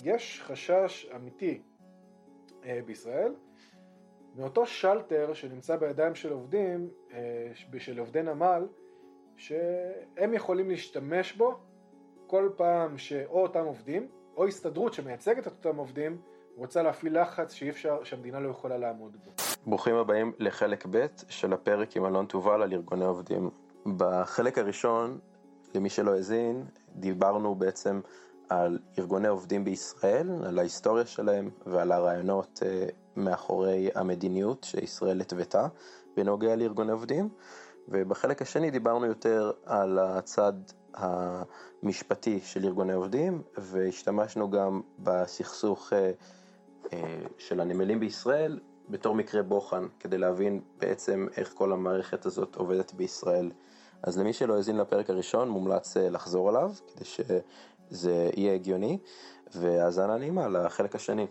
יש חשש אמיתי בישראל, מאותו שלטר שנמצא בידיים של עובדים, של עובדי נמל, שהם יכולים להשתמש בו כל פעם שאו אותם עובדים, או הסתדרות שמייצגת את אותם עובדים, רוצה להפעיל לחץ שאי אפשר, שהמדינה לא יכולה לעמוד בו. ברוכים הבאים לחלק ב' של הפרק עם אלון תובל על ארגוני עובדים. בחלק הראשון, למי שלא הזין, דיברנו בעצם על ארגוני עובדים בישראל, על ההיסטוריה שלהם ועל הרעיונות מאחורי המדיניות שישראל התוותה בנוגע לארגוני עובדים. ובחלק השני דיברנו יותר על הצד המשפטי של ארגוני עובדים, והשתמשנו גם בסכסוך של הנמלים בישראל בתור מקרה בוחן, כדי להבין בעצם איך כל המערכת הזאת עובדת בישראל. אז למי שלא הזין לפרק הראשון, מומלץ לחזור עליו, כדי שזה יהיה הגיוני, והאזנה נעימה לחלק השני.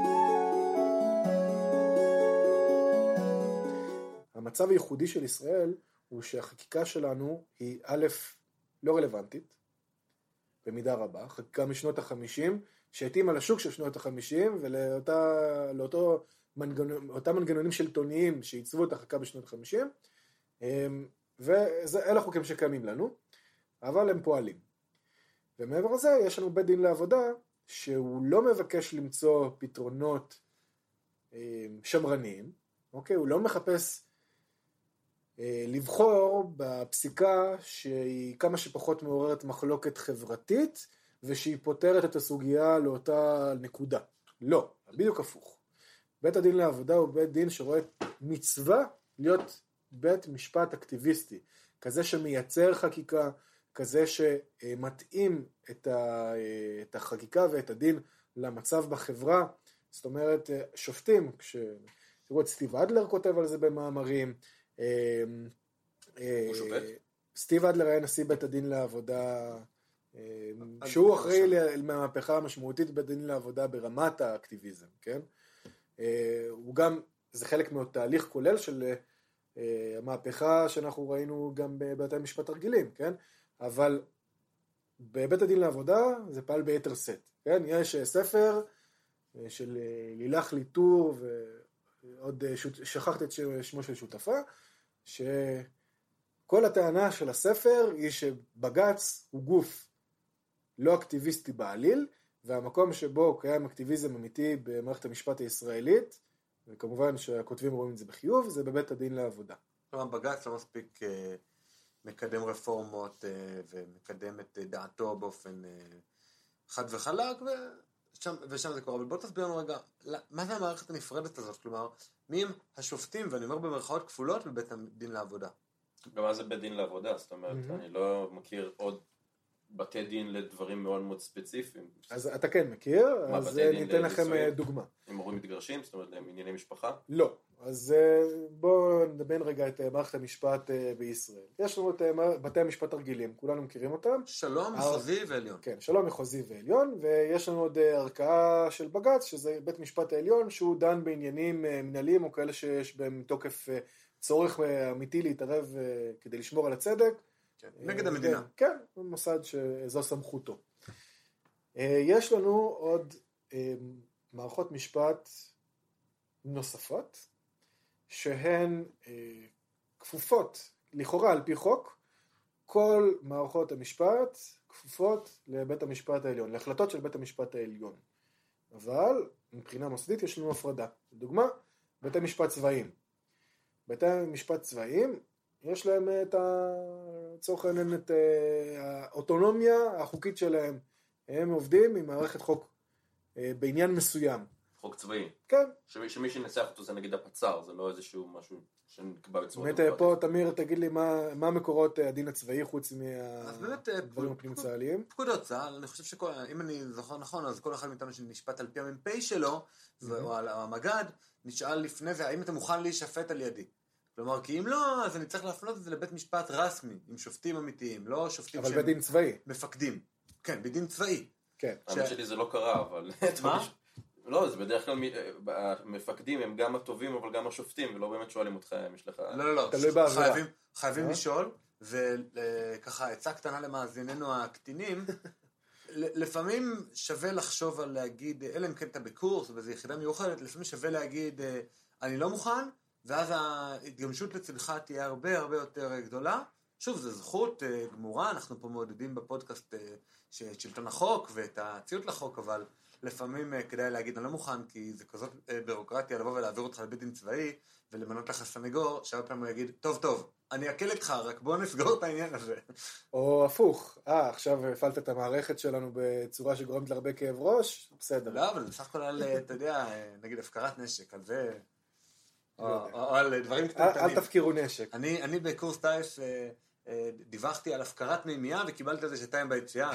המצב הייחודי של ישראל הוא שהחקיקה שלנו היא א', לא רלוונטית, במידה רבה, חקיקה משנות ה-50, שהתאים על השוק של שנות ה-50, ולאותם מנגנונים שלטוניים שעיצבו את החקיקה בשנות ה-50, ואלה חוקים שקיימים לנו, אבל הם פועלים. ומעבר לזה, יש לנו בית דין לעבודה, שהוא לא מבקש למצוא פתרונות שמרניים, אוקיי? הוא לא מחפש לבחור בפסיקה שהיא כמה שפחות מעוררת מחלוקת חברתית, ושהיא פותרת את הסוגיה לאותה נקודה. לא, בדיוק הפוך. בית הדין לעבודה הוא בית דין שרואה מצווה להיות בית משפט אקטיביסטי, כזה שמייצר חקיקה, כזה שמתאים את החקיקה ואת הדין למצב בחברה. זאת אומרת, שופטים, תראו את סטיב אדלר כותב על זה במאמרים, סטיב אדלר היה נשיא בית הדין לעבודה, שהוא אחראי למהפכה המשמעותית בית הדין לעבודה ברמת האקטיביזם, כן? הוא גם, זה חלק מהתהליך כולל של המהפכה שאנחנו ראינו גם בבתי המשפט הרגילים, כן? אבל בבית הדין לעבודה זה פעל ביתר סט, כן? יש ספר של לילך ליטור ועוד שכחת את שמו של שותפה, שכל הטענה של הספר היא שבג"ץ הוא גוף לא אקטיביסטי בעליל, והמקום שבו קיים אקטיביזם אמיתי במערכת המשפט הישראלית, וכמובן שהכותבים רואים את זה בחיוב, זה בבית הדין לעבודה. כלומר, בג"ץ לא מספיק מקדם רפורמות ומקדם את דעתו באופן חד וחלק, ושם זה קורה. אבל בוא תסביר לנו רגע, מה זה המערכת הנפרדת הזאת? כלומר, מי הם השופטים, ואני אומר במרכאות כפולות, בבית הדין לעבודה? ומה זה בית דין לעבודה? זאת אומרת, אני לא מכיר עוד בתי דין לדברים מאוד מאוד ספציפיים. אז אתה כן מכיר, אז ניתן לכם דוגמה. הם הורים מתגרשים, זאת אומרת, הם ענייני משפחה? לא. אז בואו נדבר רגע את מערכת המשפט בישראל. יש לנו את בתי המשפט הרגילים, כולנו מכירים אותם. שלום, מחוזי ועליון. כן, שלום, מחוזי ועליון, ויש לנו עוד ערכאה של בג"ץ, שזה בית משפט העליון, שהוא דן בעניינים מנהליים, או כאלה שיש בהם תוקף צורך אמיתי להתערב כדי לשמור על הצדק. כן, נגד המדינה. כן, מוסד שזו סמכותו. יש לנו עוד מערכות משפט נוספות, שהן כפופות, לכאורה על פי חוק, כל מערכות המשפט כפופות לבית המשפט העליון, להחלטות של בית המשפט העליון. אבל מבחינה מוסדית יש לנו הפרדה. לדוגמה, בתי משפט צבאיים. בתי משפט צבאיים, יש להם לצורך העניין את האוטונומיה החוקית שלהם. הם עובדים עם מערכת חוק בעניין מסוים. חוק צבאי. כן. שמי שנצח אותו זה נגיד הפצר, זה לא איזשהו משהו שנקבע בצורה באמת פה, תמיר, תגיד לי מה מקורות הדין הצבאי חוץ מהדברים הפנים צהליים? פקודות צה"ל, אני חושב שאם אני זוכר נכון, אז כל אחד מאיתנו שנשפט על פי המ"פ שלו, או על המג"ד, נשאל לפני זה, האם אתה מוכן להישפט על ידי? כלומר, כי אם לא, אז אני צריך להפנות את זה לבית משפט רסמי, עם שופטים אמיתיים, לא שופטים אבל בדין צבאי. מפקדים. כן, בדין צבאי. כן. האמת שלי זה לא קרה, אבל... מה? לא, זה בדרך כלל המפקדים הם גם הטובים, אבל גם השופטים, ולא באמת שואלים אותך אם יש לך... לא, חייבים לשאול, וככה עצה קטנה למאזיננו הקטינים, לפעמים שווה לחשוב על להגיד, אלא אם כן אתה בקורס, וזו יחידה מיוחדת, לפעמים שווה להגיד, אני לא מוכן, ואז ההתגמשות לצלך תהיה הרבה הרבה יותר גדולה. שוב, זו זכות גמורה, אנחנו פה מעודדים בפודקאסט את שלטון החוק ואת הציות לחוק, אבל לפעמים כדאי להגיד, אני לא מוכן, כי זה כזאת בירוקרטיה לבוא ולהעביר אותך לבית דין צבאי, ולמנות לך סניגור, שהרבה פעמים הוא יגיד, טוב, אני אקל איתך, רק בוא נסגור את העניין הזה. או הפוך, עכשיו הפעלת את המערכת שלנו בצורה שגורמת להרבה כאב ראש, בסדר. לא, אבל בסך הכל על, אתה יודע, נגיד הפקרת נשק, על זה, או על דברים קטנים. אל תפקירו נשק. אני בקורס טייס דיווחתי על הפקרת מימייה, וקיבלתי על זה שתיים ביציאה,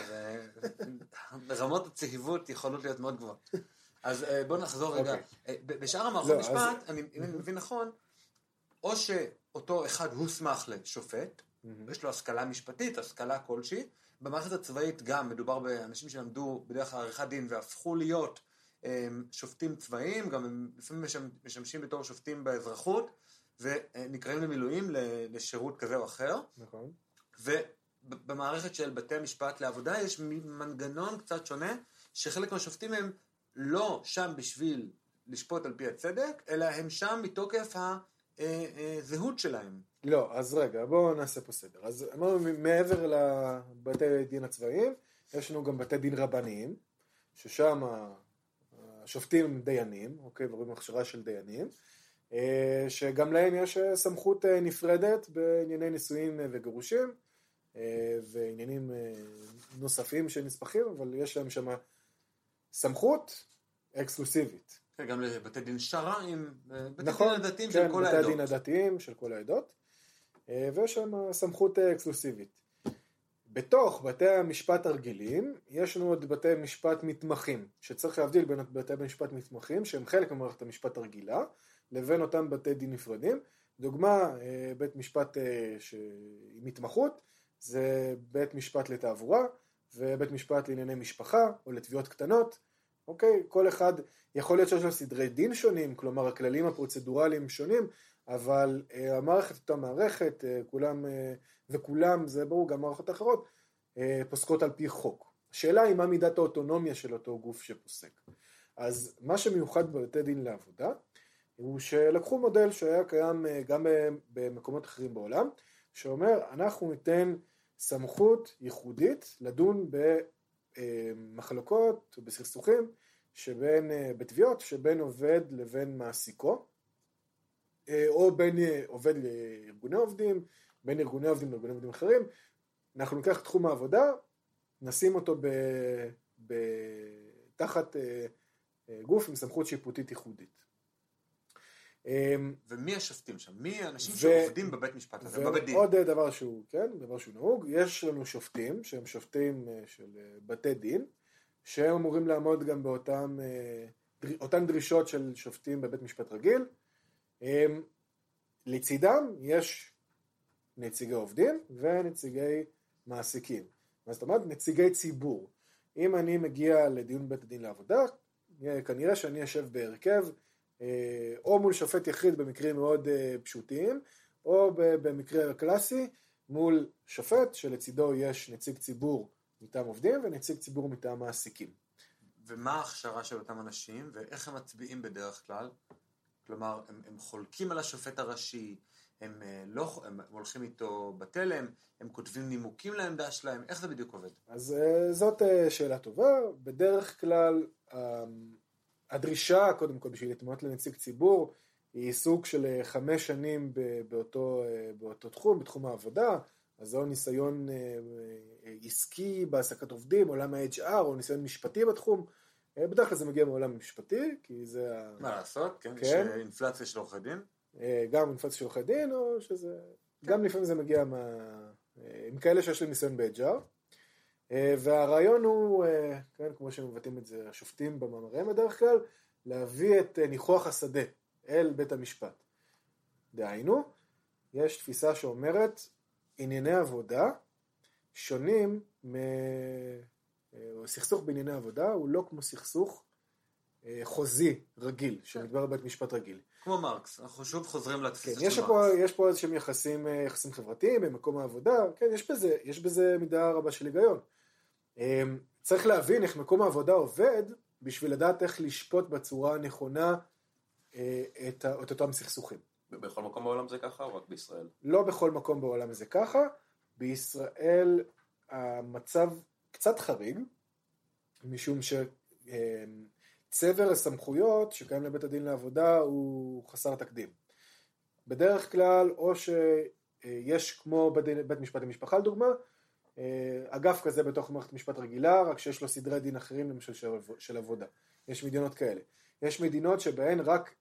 ורמות הצהיבות יכולות להיות מאוד גבוהות. אז בואו נחזור רגע. בשאר המערכות משפט, אם אני מבין נכון, או שאותו אחד הוסמך לשופט, יש לו השכלה משפטית, השכלה כלשהי, במערכת הצבאית גם מדובר באנשים שלמדו בדרך כלל עריכת דין והפכו להיות שופטים צבאיים, גם הם לפעמים משמשים בתור שופטים באזרחות, ונקראים למילואים לשירות כזה או אחר. נכון. ובמערכת של בתי המשפט לעבודה יש מנגנון קצת שונה, שחלק מהשופטים הם לא שם בשביל לשפוט על פי הצדק, אלא הם שם מתוקף הזהות שלהם. לא, אז רגע, בואו נעשה פה סדר. אז אמרנו, מעבר לבתי דין הצבאיים, יש לנו גם בתי דין רבניים, ששם השופטים הם דיינים, אוקיי, ורואים הכשרה של דיינים, שגם להם יש סמכות נפרדת בענייני נישואים וגירושים, ועניינים נוספים שנספחים, אבל יש להם שם סמכות אקסקלוסיבית. גם לבתי דין שרעים, בתי נכון, דין הדתיים כן, של כל העדות. בתי דין הדתיים של כל העדות, ויש שם סמכות אקסקלוסיבית. בתוך בתי המשפט הרגילים, יש לנו עוד בתי משפט מתמחים, שצריך להבדיל בין בתי משפט מתמחים, שהם חלק ממערכת המשפט הרגילה, לבין אותם בתי דין נפרדים. דוגמה, בית משפט עם התמחות, זה בית משפט לתעבורה, ובית משפט לענייני משפחה, או לתביעות קטנות. אוקיי, כל אחד יכול להיות שיש לו סדרי דין שונים, כלומר הכללים הפרוצדורליים שונים, אבל המערכת אותה מערכת, וכולם, זה ברור, גם מערכות אחרות, פוסקות על פי חוק. השאלה היא מה מידת האוטונומיה של אותו גוף שפוסק. אז מה שמיוחד בבתי דין לעבודה, הוא שלקחו מודל שהיה קיים גם במקומות אחרים בעולם, שאומר, אנחנו ניתן סמכות ייחודית לדון במחלוקות או בסכסוכים בתביעות שבין עובד לבין מעסיקו, או בין עובד לארגוני עובדים, בין ארגוני עובדים לארגוני עובדים אחרים. אנחנו ניקח תחום העבודה, נשים אותו תחת גוף עם סמכות שיפוטית ייחודית. ומי השופטים שם? מי האנשים שעובדים בבית משפט הזה, בבית דין? ועוד דבר שהוא, כן, דבר שהוא נהוג, יש לנו שופטים, שהם שופטים של בתי דין, שהם אמורים לעמוד גם באותן דרישות של שופטים בבית משפט רגיל. לצידם יש נציגי עובדים ונציגי מעסיקים. זאת אומרת, נציגי ציבור. אם אני מגיע לדיון בית הדין לעבודה, כנראה שאני אשב בהרכב, או מול שופט יחיד במקרים מאוד פשוטים, או במקרה קלאסי, מול שופט שלצידו יש נציג ציבור מטעם עובדים ונציג ציבור מטעם מעסיקים. ומה ההכשרה של אותם אנשים, ואיך הם מצביעים בדרך כלל? כלומר, הם חולקים על השופט הראשי, הם הולכים איתו בתלם, הם כותבים נימוקים לעמדה שלהם, איך זה בדיוק עובד? אז זאת שאלה טובה. בדרך כלל, הדרישה, קודם כל, בשביל להתמנות לנציג ציבור, היא סוג של 5 שנים באותו תחום, בתחום העבודה, אז זהו ניסיון עסקי בהעסקת עובדים, עולם ה-HR, או ניסיון משפטי בתחום. בדרך כלל זה מגיע מעולם המשפטי, כי זה... מה לעשות, כן? יש אינפלציה של עורכי דין? גם אינפלציה של עורכי דין, או שזה... גם לפעמים זה מגיע עם כאלה שיש להם ניסיון ב-HR. והרעיון הוא, כן, כמו שמבטאים את זה השופטים במאמריהם בדרך כלל, להביא את ניחוח השדה אל בית המשפט. דהיינו, יש תפיסה שאומרת, ענייני עבודה שונים סכסוך בענייני עבודה הוא לא כמו סכסוך חוזי רגיל, שמדבר בבית משפט רגיל. כמו מרקס, אנחנו שוב חוזרים לתפיסה של מרקס. יש פה איזשהם יחסים חברתיים במקום העבודה, כן, יש בזה מידה רבה של היגיון. צריך להבין איך מקום העבודה עובד, בשביל לדעת איך לשפוט בצורה הנכונה את אותם סכסוכים. בכל מקום בעולם זה ככה או רק בישראל? לא בכל מקום בעולם זה ככה. בישראל המצב קצת חריג, משום שצבר הסמכויות שקיים לבית הדין לעבודה הוא חסר תקדים. בדרך כלל, או שיש כמו בית משפט למשפחה לדוגמה, אגף כזה בתוך מערכת משפט רגילה, רק שיש לו סדרי דין אחרים למשל של עבודה. יש מדינות כאלה. יש מדינות שבהן רק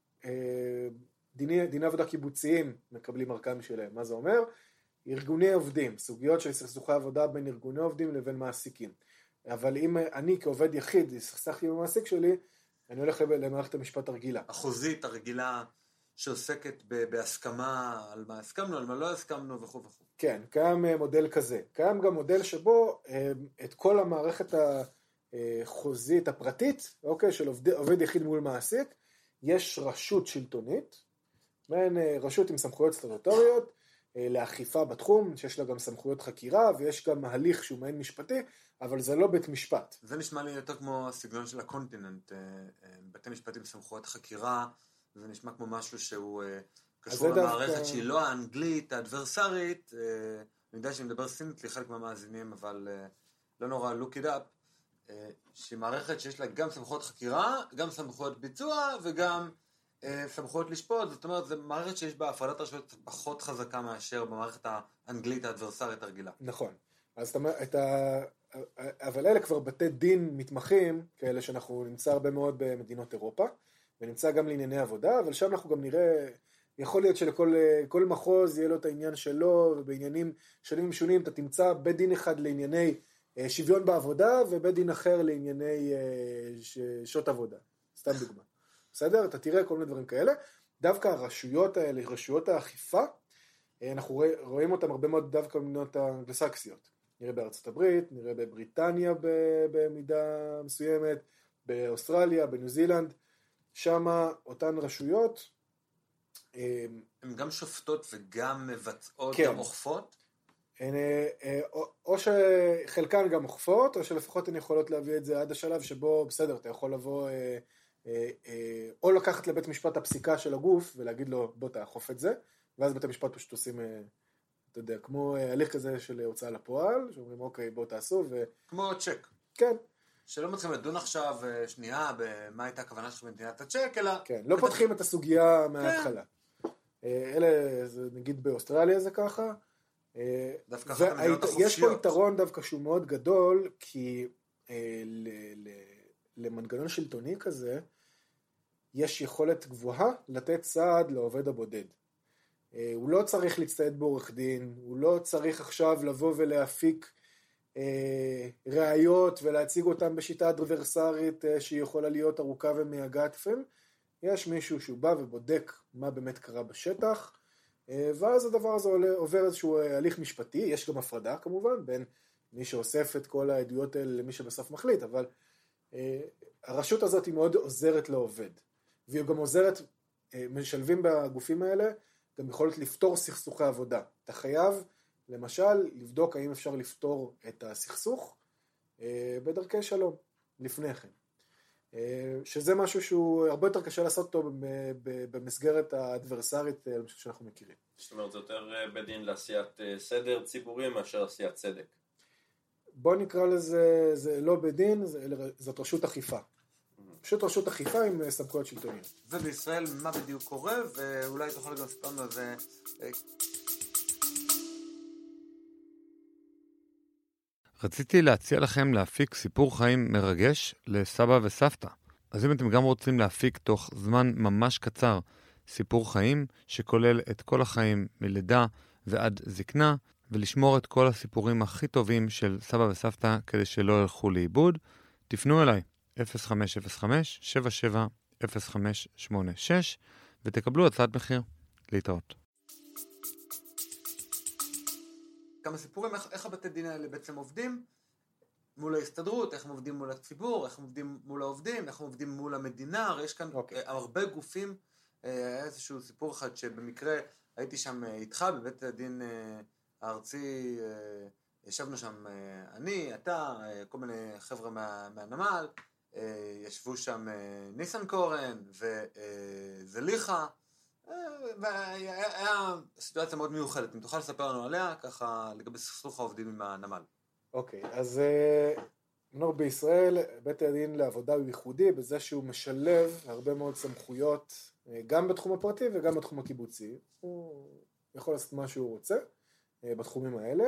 דיני עבודה קיבוציים מקבלים ערכם שלהם. מה זה אומר? ארגוני עובדים, סוגיות של סכסוכי עבודה בין ארגוני עובדים לבין מעסיקים. אבל אם אני כעובד יחיד סכסכתי עם המעסיק שלי, אני הולך למערכת המשפט הרגילה. החוזית הרגילה שעוסקת בהסכמה על מה הסכמנו, על מה לא הסכמנו וכו' וכו'. כן, קיים מודל כזה. קיים גם מודל שבו את כל המערכת החוזית הפרטית, אוקיי, של עובד יחיד מול מעסיק, יש רשות שלטונית, מעין רשות עם סמכויות סטטוטוריות, לאכיפה בתחום, שיש לה גם סמכויות חקירה, ויש גם הליך שהוא מעין משפטי, אבל זה לא בית משפט. זה נשמע לי יותר כמו הסגנון של הקונטיננט, בתי משפט עם סמכויות חקירה, זה נשמע כמו משהו שהוא קשור למערכת שהיא לא האנגלית, האדברסרית, אני יודע שאני מדבר סינית לחלק מהמאזינים, אבל לא נורא, look it up, שהיא מערכת שיש לה גם סמכויות חקירה, גם סמכויות ביצוע, וגם סמכויות לשפוט, זאת אומרת, זו מערכת שיש בה הפרדת רשויות פחות חזקה מאשר במערכת האנגלית האדברסרית הרגילה. נכון. אז זאת אומרת, אבל אלה כבר בתי דין מתמחים, כאלה שאנחנו נמצא הרבה מאוד במדינות אירופה, ונמצא גם לענייני עבודה, אבל שם אנחנו גם נראה, יכול להיות שלכל מחוז יהיה לו את העניין שלו, ובעניינים שונים ומשונים, אתה תמצא בית דין אחד לענייני שוויון בעבודה, ובית דין אחר לענייני שעות עבודה. סתם דוגמה. בסדר? אתה תראה כל מיני דברים כאלה. דווקא הרשויות האלה, רשויות האכיפה, אנחנו רואים אותם הרבה מאוד דווקא במדינות האנגלוסקסיות. נראה בארצות הברית, נראה בבריטניה במידה מסוימת, באוסטרליה, בניו זילנד, שם אותן רשויות. הן גם שופטות וגם מבצעות, כן. גם אוכפות? או שחלקן גם אוכפות, או שלפחות הן יכולות להביא את זה עד השלב שבו, בסדר, אתה יכול לבוא, או לקחת לבית משפט הפסיקה של הגוף, ולהגיד לו, בוא תאכוף את זה, ואז בית המשפט פשוט עושים, אתה יודע, כמו הליך כזה של הוצאה לפועל, שאומרים, אוקיי, בוא תעשו, כמו צ'ק. כן. שלא מתחילים לדון עכשיו שנייה במה הייתה הכוונה של מדינת הצ'ק, אלא... כן, לא פותחים את הסוגיה מההתחלה. אלה, נגיד באוסטרליה זה ככה. דווקא אחת המדינות החופשיות. יש פה יתרון דווקא שהוא מאוד גדול, כי למנגנון שלטוני כזה, יש יכולת גבוהה לתת סעד לעובד הבודד. הוא לא צריך להצטייד בעורך דין, הוא לא צריך עכשיו לבוא ולהפיק ראיות ולהציג אותם בשיטה אדברסרית שהיא יכולה להיות ארוכה ומייגעת. יש מישהו שהוא בא ובודק מה באמת קרה בשטח, ואז הדבר הזה עובר איזשהו הליך משפטי. יש גם הפרדה כמובן בין מי שאוסף את כל העדויות האלה למי שבסוף מחליט, אבל הרשות הזאת היא מאוד עוזרת לעובד, והיא גם עוזרת, משלבים בגופים האלה גם יכולת לפתור סכסוכי עבודה. אתה חייב למשל לבדוק האם אפשר לפתור את הסכסוך בדרכי שלום לפני כן, שזה משהו שהוא הרבה יותר קשה לעשות אותו במסגרת האדברסרית שאנחנו מכירים. זאת אומרת, זה יותר בדין לעשיית סדר ציבורי מאשר עשיית צדק. בוא נקרא לזה, זה לא בדין, זאת רשות אכיפה. פשוט רשות אכיפה עם סמכויות שלטוניות. ובישראל מה בדיוק קורה, ואולי תוכל גם לספר לנו זה... רציתי להציע לכם להפיק סיפור חיים מרגש לסבא וסבתא. אז אם אתם גם רוצים להפיק תוך זמן ממש קצר סיפור חיים שכולל את כל החיים מלידה ועד זקנה, ולשמור את כל הסיפורים הכי טובים של סבא וסבתא כדי שלא ילכו לאיבוד, תפנו אליי 0505-770586 ותקבלו הצעת מחיר. להתראות. כמה סיפורים, איך הבתי דין האלה בעצם עובדים מול ההסתדרות, איך הם עובדים מול הציבור, איך הם עובדים מול העובדים, איך הם עובדים מול המדינה. הרי יש כאן הרבה גופים. היה איזשהו סיפור אחד שבמקרה הייתי שם איתך בבית הדין הארצי ישבנו שם, אני, אתה, כל מיני חבר'ה מהנמל, ישבו שם ניסנקורן וזליחה, והיה סיטואציה מאוד מיוחדת. אם תוכל לספר לנו עליה, ככה לגבי סכסוך העובדים עם הנמל. אוקיי, אז בישראל בית הדין לעבודה הוא ייחודי בזה שהוא משלב הרבה מאוד סמכויות, גם בתחום הפרטי וגם בתחום הקיבוצי. הוא יכול לעשות מה שהוא רוצה בתחומים האלה.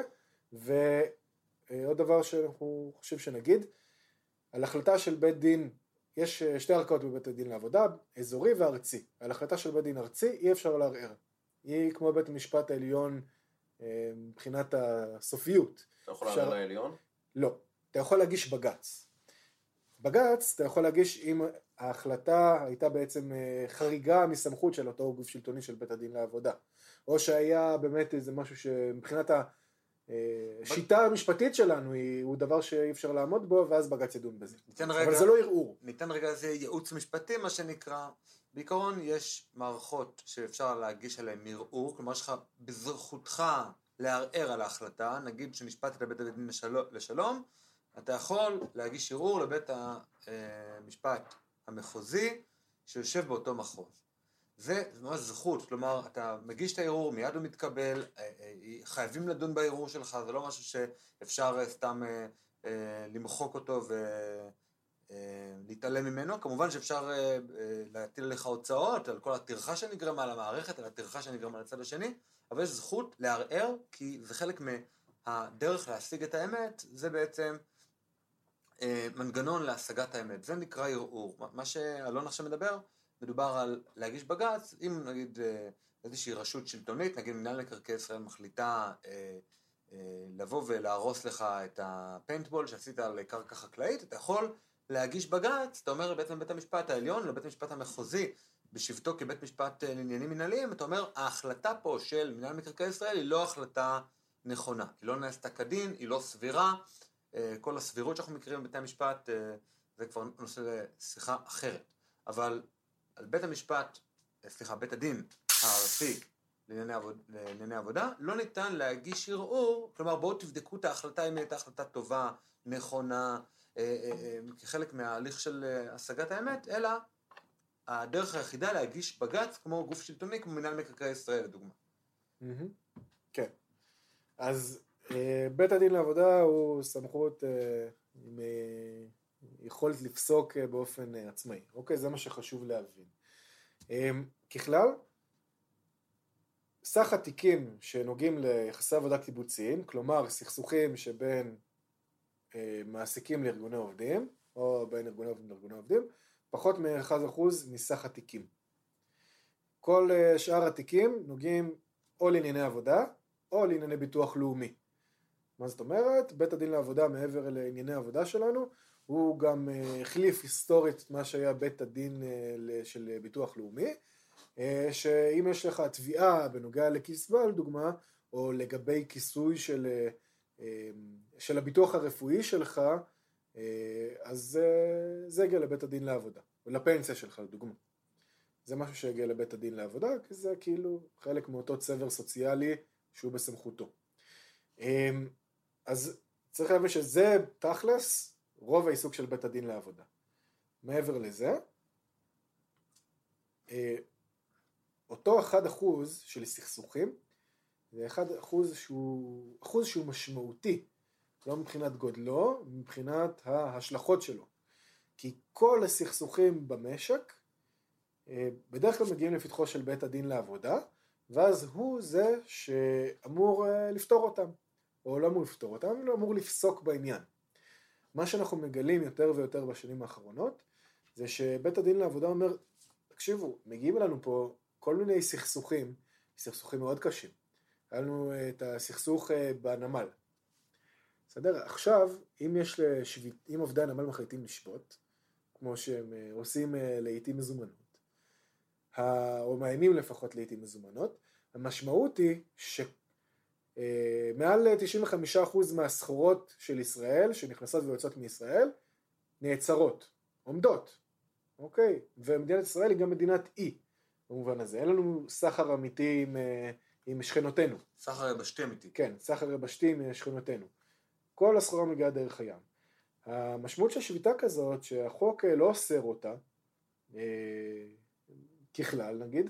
ועוד דבר שאנחנו חושב שנגיד, על החלטה של בית דין, יש שתי ערכאות בבית הדין לעבודה, אזורי וארצי. על החלטה של בית דין ארצי אי אפשר לערער. היא כמו בית המשפט העליון מבחינת הסופיות. אתה יכול לערער לעליון? לא. אתה יכול להגיש בגץ. בגץ אתה יכול להגיש אם ההחלטה הייתה בעצם חריגה מסמכות של אותו גוף שלטוני של בית הדין לעבודה. או שהיה באמת איזה משהו שמבחינת השיטה המשפטית שלנו הוא דבר שאי אפשר לעמוד בו, ואז בגץ ידון בזה. אבל זה לא ערעור. ניתן רגע איזה ייעוץ משפטי, מה שנקרא. בעיקרון יש מערכות שאפשר להגיש עליהן ערעור, כלומר שלך בזכותך לערער על ההחלטה, נגיד שנשפטת לבית הדין לשלום, אתה יכול להגיש ערעור לבית המשפט המחוזי שיושב באותו מחוז. זה ממש זכות, כלומר אתה מגיש את הערעור, מיד הוא מתקבל, חייבים לדון בערעור שלך, זה לא משהו שאפשר סתם למחוק אותו ולהתעלם ממנו. כמובן שאפשר להטיל לך הוצאות על כל הטרחה שנגרמה על המערכת, על הטרחה שנגרמה לצד השני, אבל יש זכות לערער, כי זה חלק מהדרך להשיג את האמת, זה בעצם מנגנון להשגת האמת, זה נקרא ערעור. מה שאלון עכשיו מדובר על להגיש בגץ, אם נגיד איזושהי רשות שלטונית, נגיד מנהל מקרקעי ישראל מחליטה לבוא ולהרוס לך את הפיינטבול שעשית על קרקע חקלאית, אתה יכול להגיש בגץ, אתה אומר בעצם בית המשפט העליון, לבית המשפט המחוזי, בשבתו כבית משפט לעניינים מנהליים, אתה אומר, ההחלטה פה של מנהל מקרקעי ישראל היא לא החלטה נכונה, היא לא נעשתה כדין, היא לא סבירה, כל הסבירות שאנחנו מכירים בבתי המשפט, זה כבר נושא לשיחה אחרת. אבל על בית הדין הארצי לענייני עבודה, לא ניתן להגיש ערעור, כלומר בואו תבדקו את ההחלטה, אם הייתה החלטה טובה, נכונה, כחלק מההליך של השגת האמת, אלא הדרך היחידה להגיש בגץ כמו גוף שלטוני, כמו מנהל מקרקעי ישראל לדוגמה. כן. אז בית הדין לעבודה הוא סמכות עם יכולת לפסוק באופן עצמאי. אוקיי, זה מה שחשוב להבין. ככלל, סך התיקים שנוגעים ליחסי עבודה קיבוציים, כלומר סכסוכים שבין מעסיקים לארגוני עובדים, או בין ארגוני עובדים לארגוני עובדים, פחות מ1% מסך התיקים. כל שאר התיקים נוגעים או לענייני עבודה, או לענייני ביטוח לאומי. מה זאת אומרת? בית הדין לעבודה מעבר לענייני העבודה שלנו, הוא גם החליף היסטורית מה שהיה בית הדין של ביטוח לאומי, שאם יש לך תביעה בנוגע לקצבה לדוגמה, או לגבי כיסוי של הביטוח הרפואי שלך, אז זה הגיע לבית הדין לעבודה, או לפנסיה שלך לדוגמה. זה משהו שהגיע לבית הדין לעבודה, כי זה כאילו חלק מאותו צבר סוציאלי שהוא בסמכותו. אז צריך להבין שזה תכלס רוב העיסוק של בית הדין לעבודה. מעבר לזה, אותו 1% של סכסוכים, זה 1% שהוא משמעותי, לא מבחינת גודלו, מבחינת ההשלכות שלו. כי כל הסכסוכים במשק, בדרך כלל מגיעים לפתחו של בית הדין לעבודה, ואז הוא זה שאמור לפתור אותם, או לא אמור לפתור אותם, אלא אמור לפסוק בעניין. מה שאנחנו מגלים יותר ויותר בשנים האחרונות, זה שבית הדין לעבודה אומר, תקשיבו, מגיעים אלינו פה כל מיני סכסוכים מאוד קשים. היה לנו את הסכסוך בנמל. בסדר? עכשיו, אם עובדי הנמל מחליטים לשבות, כמו שהם עושים לעיתים מזומנות, או מאיימים לפחות לעיתים מזומנות, המשמעות היא שמעל 95% מהסחורות של ישראל, שנכנסות ויוצאות מישראל, נעצרות, עומדות. אוקיי? ומדינת ישראל היא גם מדינת אי, במובן הזה. אין לנו סחר אמיתי עם שכנותינו. סחר יבשתי אמיתי. כן, סחר יבשתי עם שכנותינו. כל הסחורה מגיעה דרך הים. המשמעות של שביתה כזאת, שהחוק לא אוסר אותה, ככלל נגיד,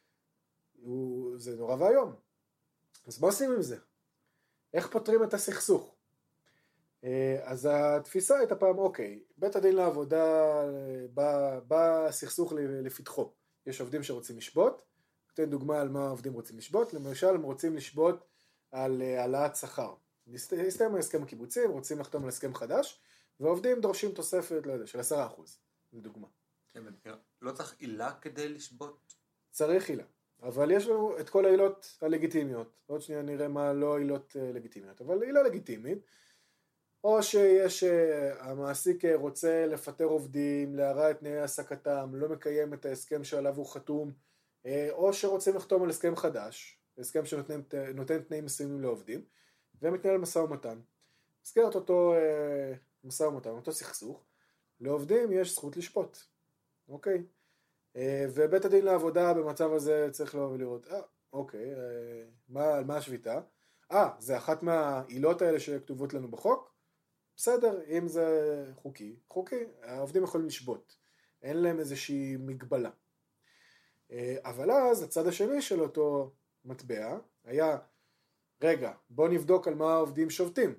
זה נורא והיום. אז מה עושים עם זה? איך פותרים את הסכסוך? אז התפיסה הייתה פעם, אוקיי, בית הדין לעבודה בא סכסוך לפתחו. יש עובדים שרוצים לשבות, אתן דוגמה על מה העובדים רוצים לשבות, למשל הם רוצים לשבות על העלאת שכר. הסתיים ההסכם הקיבוצי, הם רוצים לחתום על הסכם חדש, ועובדים דורשים תוספת, לא יודע, של 10%, לדוגמה. לא צריך עילה כדי לשבות? צריך עילה, אבל יש לנו את כל העילות הלגיטימיות. עוד שנייה נראה מה לא עילות לגיטימיות, אבל עילה לגיטימית, או שיש, המעסיק רוצה לפטר עובדים, להרע את תנאי העסקתם, לא מקיים את ההסכם שעליו הוא חתום, או שרוצים לחתום על הסכם חדש, הסכם שנותן תנאים מסוימים לעובדים, ומתנהל משא ומתן. מסגרת אותו משא ומתן, אותו סכסוך, לעובדים יש זכות לשפוט, אוקיי? ובית הדין לעבודה במצב הזה צריך לבוא ולראות, אוקיי, מה השביתה? זה אחת מהעילות האלה שכתובות לנו בחוק? בסדר, אם זה חוקי, העובדים יכולים לשבות, אין להם איזושהי מגבלה. אבל אז הצד השני של אותו מטבע היה, רגע, בוא נבדוק על מה העובדים שובתים.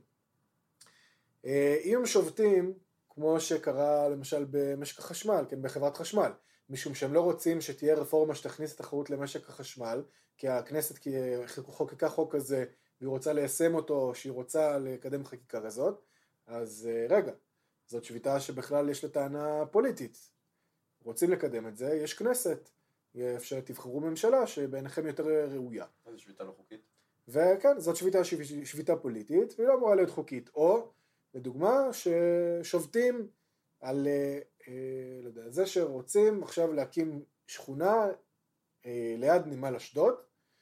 אם הם שובתים, כמו שקרה למשל במשק החשמל, כן, בחברת חשמל, משום שהם לא רוצים שתהיה רפורמה שתכניס תחרות למשק החשמל, כי הכנסת חוקקה חוק כזה, והיא רוצה ליישם אותו, שהיא רוצה לקדם חקיקה כזאת, אז רגע, זאת שביתה שבכלל יש לה טענה פוליטית. רוצים לקדם את זה, יש כנסת, אפשר תבחרו ממשלה שבעיניכם יותר ראויה. זו שביתה לא חוקית. וכן, זאת שביתה פוליטית, והיא לא אמורה להיות חוקית. או, לדוגמה, ששובתים על זה שרוצים עכשיו להקים שכונה ליד נמל אשדוד,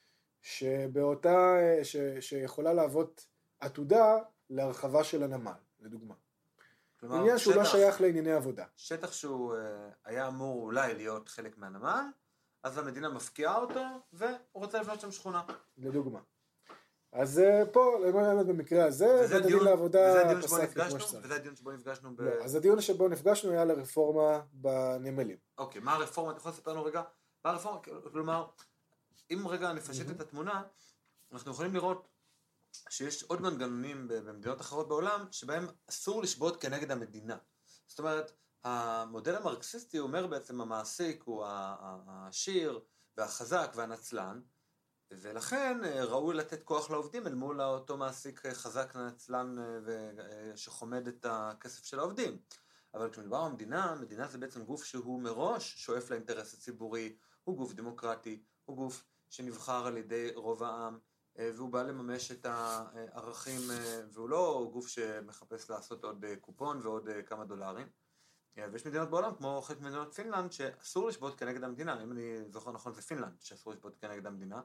שיכולה להוות עתודה להרחבה של הנמל, לדוגמה. עניין שהוא לא שייך לענייני עבודה. שטח שהוא היה אמור אולי להיות חלק מהנמל, אז המדינה מפקיעה אותו, והוא רוצה לבנות שם שכונה. לדוגמה. אז פה, במקרה הזה, בית הדין לעבודה פסק כמו שצריך. וזה הדיון שבו נפגשנו לא, אז הדיון שבו נפגשנו היה לרפורמה בנמלים. אוקיי, מה הרפורמה? אתה יכול לספר לנו רגע? מה הרפורמה? כלומר, אם רגע נפשט את התמונה, אנחנו יכולים לראות שיש עוד מנגנונים במדינות אחרות בעולם, שבהם אסור לשבות כנגד המדינה. זאת אומרת, המודל המרקסיסטי אומר בעצם המעסיק הוא העשיר והחזק והנצלן, ולכן ראוי לתת כוח לעובדים אל מול אותו מעסיק חזק נצלן שחומד את הכסף של העובדים. אבל כשמדובר במדינה, מדינה זה בעצם גוף שהוא מראש שואף לאינטרס הציבורי, הוא גוף דמוקרטי, הוא גוף שנבחר על ידי רוב העם, והוא בא לממש את הערכים, והוא לא גוף שמחפש לעשות עוד קופון ועוד כמה דולרים. ויש מדינות בעולם, כמו חלק מדינות פינלנד, שאסור לשבות כנגד המדינה. אם אני זוכר נכון, זה פינלנד שאסור לשבות כנגד המדינה.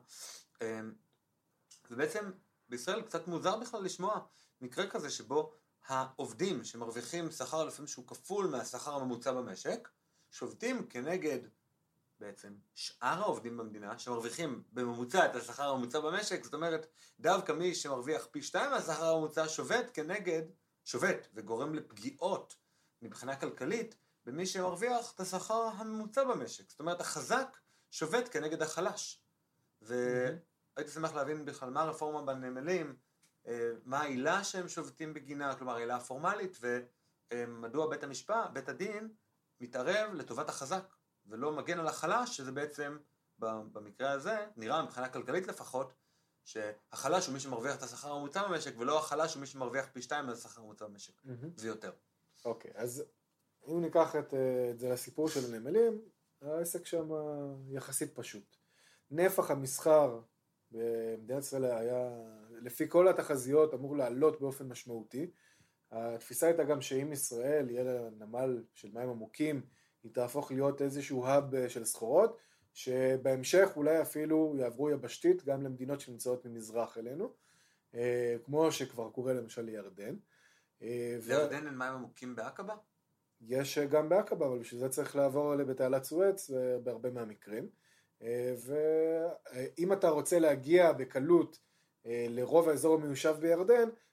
ובעצם בישראל קצת מוזר בכלל לשמוע מקרה כזה שבו העובדים שמרוויחים שכר לפעמים שהוא כפול מהשכר הממוצע במשק, שובתים כנגד בעצם שאר העובדים במדינה שמרוויחים בממוצע את השכר הממוצע במשק. זאת אומרת, דווקא מי שמרוויח פי 2 מהשכר הממוצע שובת וגורם לפגיעות מבחינה כלכלית במי שמרוויח את השכר הממוצע במשק. זאת אומרת, החזק שובת כנגד החלש. והייתי שמח להבין בכלל מה הרפורמה בנמלים, מה העילה שהם שובתים בגינה, כלומר העילה הפורמלית, ומדוע בית הדין מתערב לטובת החזק, ולא מגן על החלש, שזה בעצם, במקרה הזה, נראה מבחינה כלכלית לפחות, שהחלש הוא מי שמרוויח את השכר הממוצע במשק, ולא החלש הוא מי שמרוויח פי 2 מהשכר הממוצע במשק, ויותר. אוקיי, אז אם ניקח את זה לסיפור של הנמלים, העסק שם יחסית פשוט. נפח המסחר במדינת ישראל היה, לפי כל התחזיות, אמור לעלות באופן משמעותי. התפיסה הייתה גם שאם ישראל יהיה לה נמל של מים עמוקים, היא תהפוך להיות איזשהו האב של סחורות, שבהמשך אולי אפילו יעברו יבשתית גם למדינות שנמצאות ממזרח אלינו, כמו שכבר קורה למשל לירדן. לירדן אין מים עמוקים בעקבה? יש גם בעקבה, אבל בשביל זה צריך לעבור בתעלת סואץ בהרבה מהמקרים. ואם אתה רוצה להגיע בקלות לרוב האזור המיושב בירדן,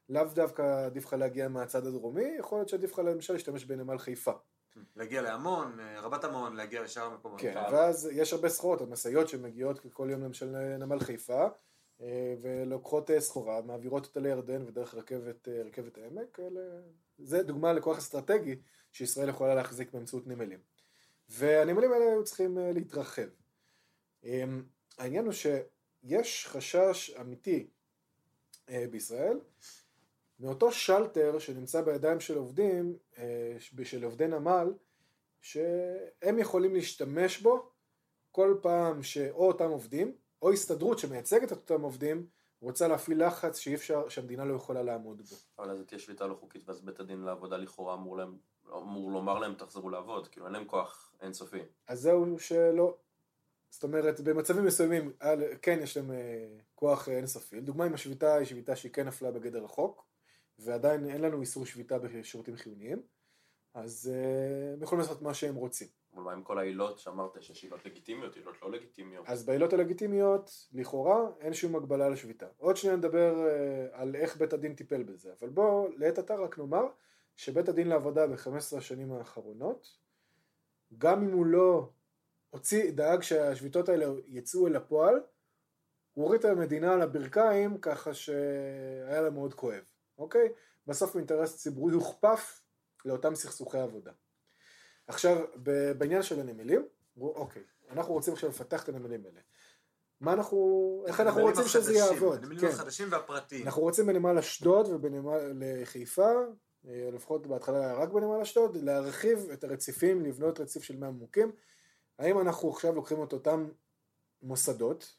לאו דווקא עדיף לך להגיע מהצד הדרומי, יכול להיות שעדיף לך למשל להשתמש בנמל חיפה. להגיע להמון, רבת המון, להגיע לשאר המקומות. כן, ואז יש הרבה סחורות, המשאיות שמגיעות כל יום למשל לנמל חיפה, ולוקחות סחורה, מעבירות אותה לירדן ודרך רכבת העמק, זה דוגמה לכוח אסטרטגי שישראל יכולה להחזיק באמצעות נמלים. והנמלים האלה היו צריכים להתרחב. העניין הוא שיש חשש אמיתי בישראל, מאותו שלטר שנמצא בידיים של עובדים, של עובדי נמל, שהם יכולים להשתמש בו כל פעם שאו אותם עובדים, או הסתדרות שמייצגת את אותם עובדים, רוצה להפעיל לחץ שאי אפשר, שהמדינה לא יכולה לעמוד בו. אבל אז תהיה שביתה לא חוקית, ואז בית הדין לעבודה לכאורה אמור לומר להם תחזרו לעבוד, כאילו אין להם כוח אינסופי. אז זהו שלא. זאת אומרת, במצבים מסוימים, כן יש להם כוח אינסופי. דוגמה עם השביתה היא שביתה שהיא כן נפלה בגדר החוק, ועדיין אין לנו איסור שביתה בשירותים חיוניים, אז הם יכולים לעשות מה שהם רוצים. אבל מה עם כל העילות שאמרת שיש עילות לגיטימיות, עילות לא לגיטימיות? אז בעילות הלגיטימיות, לכאורה, אין שום הגבלה לשביתה. עוד שניה נדבר על איך בית הדין טיפל בזה, אבל בוא, לעת עתה רק נאמר, שבית הדין לעבודה ב-15 השנים האחרונות, גם אם הוא לא דאג שהשביתות האלה יצאו אל הפועל, הוא הוריד את המדינה על הברכיים, ככה שהיה לה מאוד כואב, אוקיי? בסוף אינטרס ציבורי הוכפף לאותם סכסוכי עבודה. עכשיו, בעניין של הנמלים, אוקיי, אנחנו רוצים עכשיו לפתח את הנמלים האלה. איך אנחנו רוצים שזה יעבוד? הנמלים החדשים והפרטיים. אנחנו רוצים בנמל אשדוד ובנמל חיפה, לפחות בהתחלה רק בנמל אשדוד, להרחיב את הרציפים, לבנות רציף של 100 עמוקים. האם אנחנו עכשיו לוקחים את אותם מוסדות,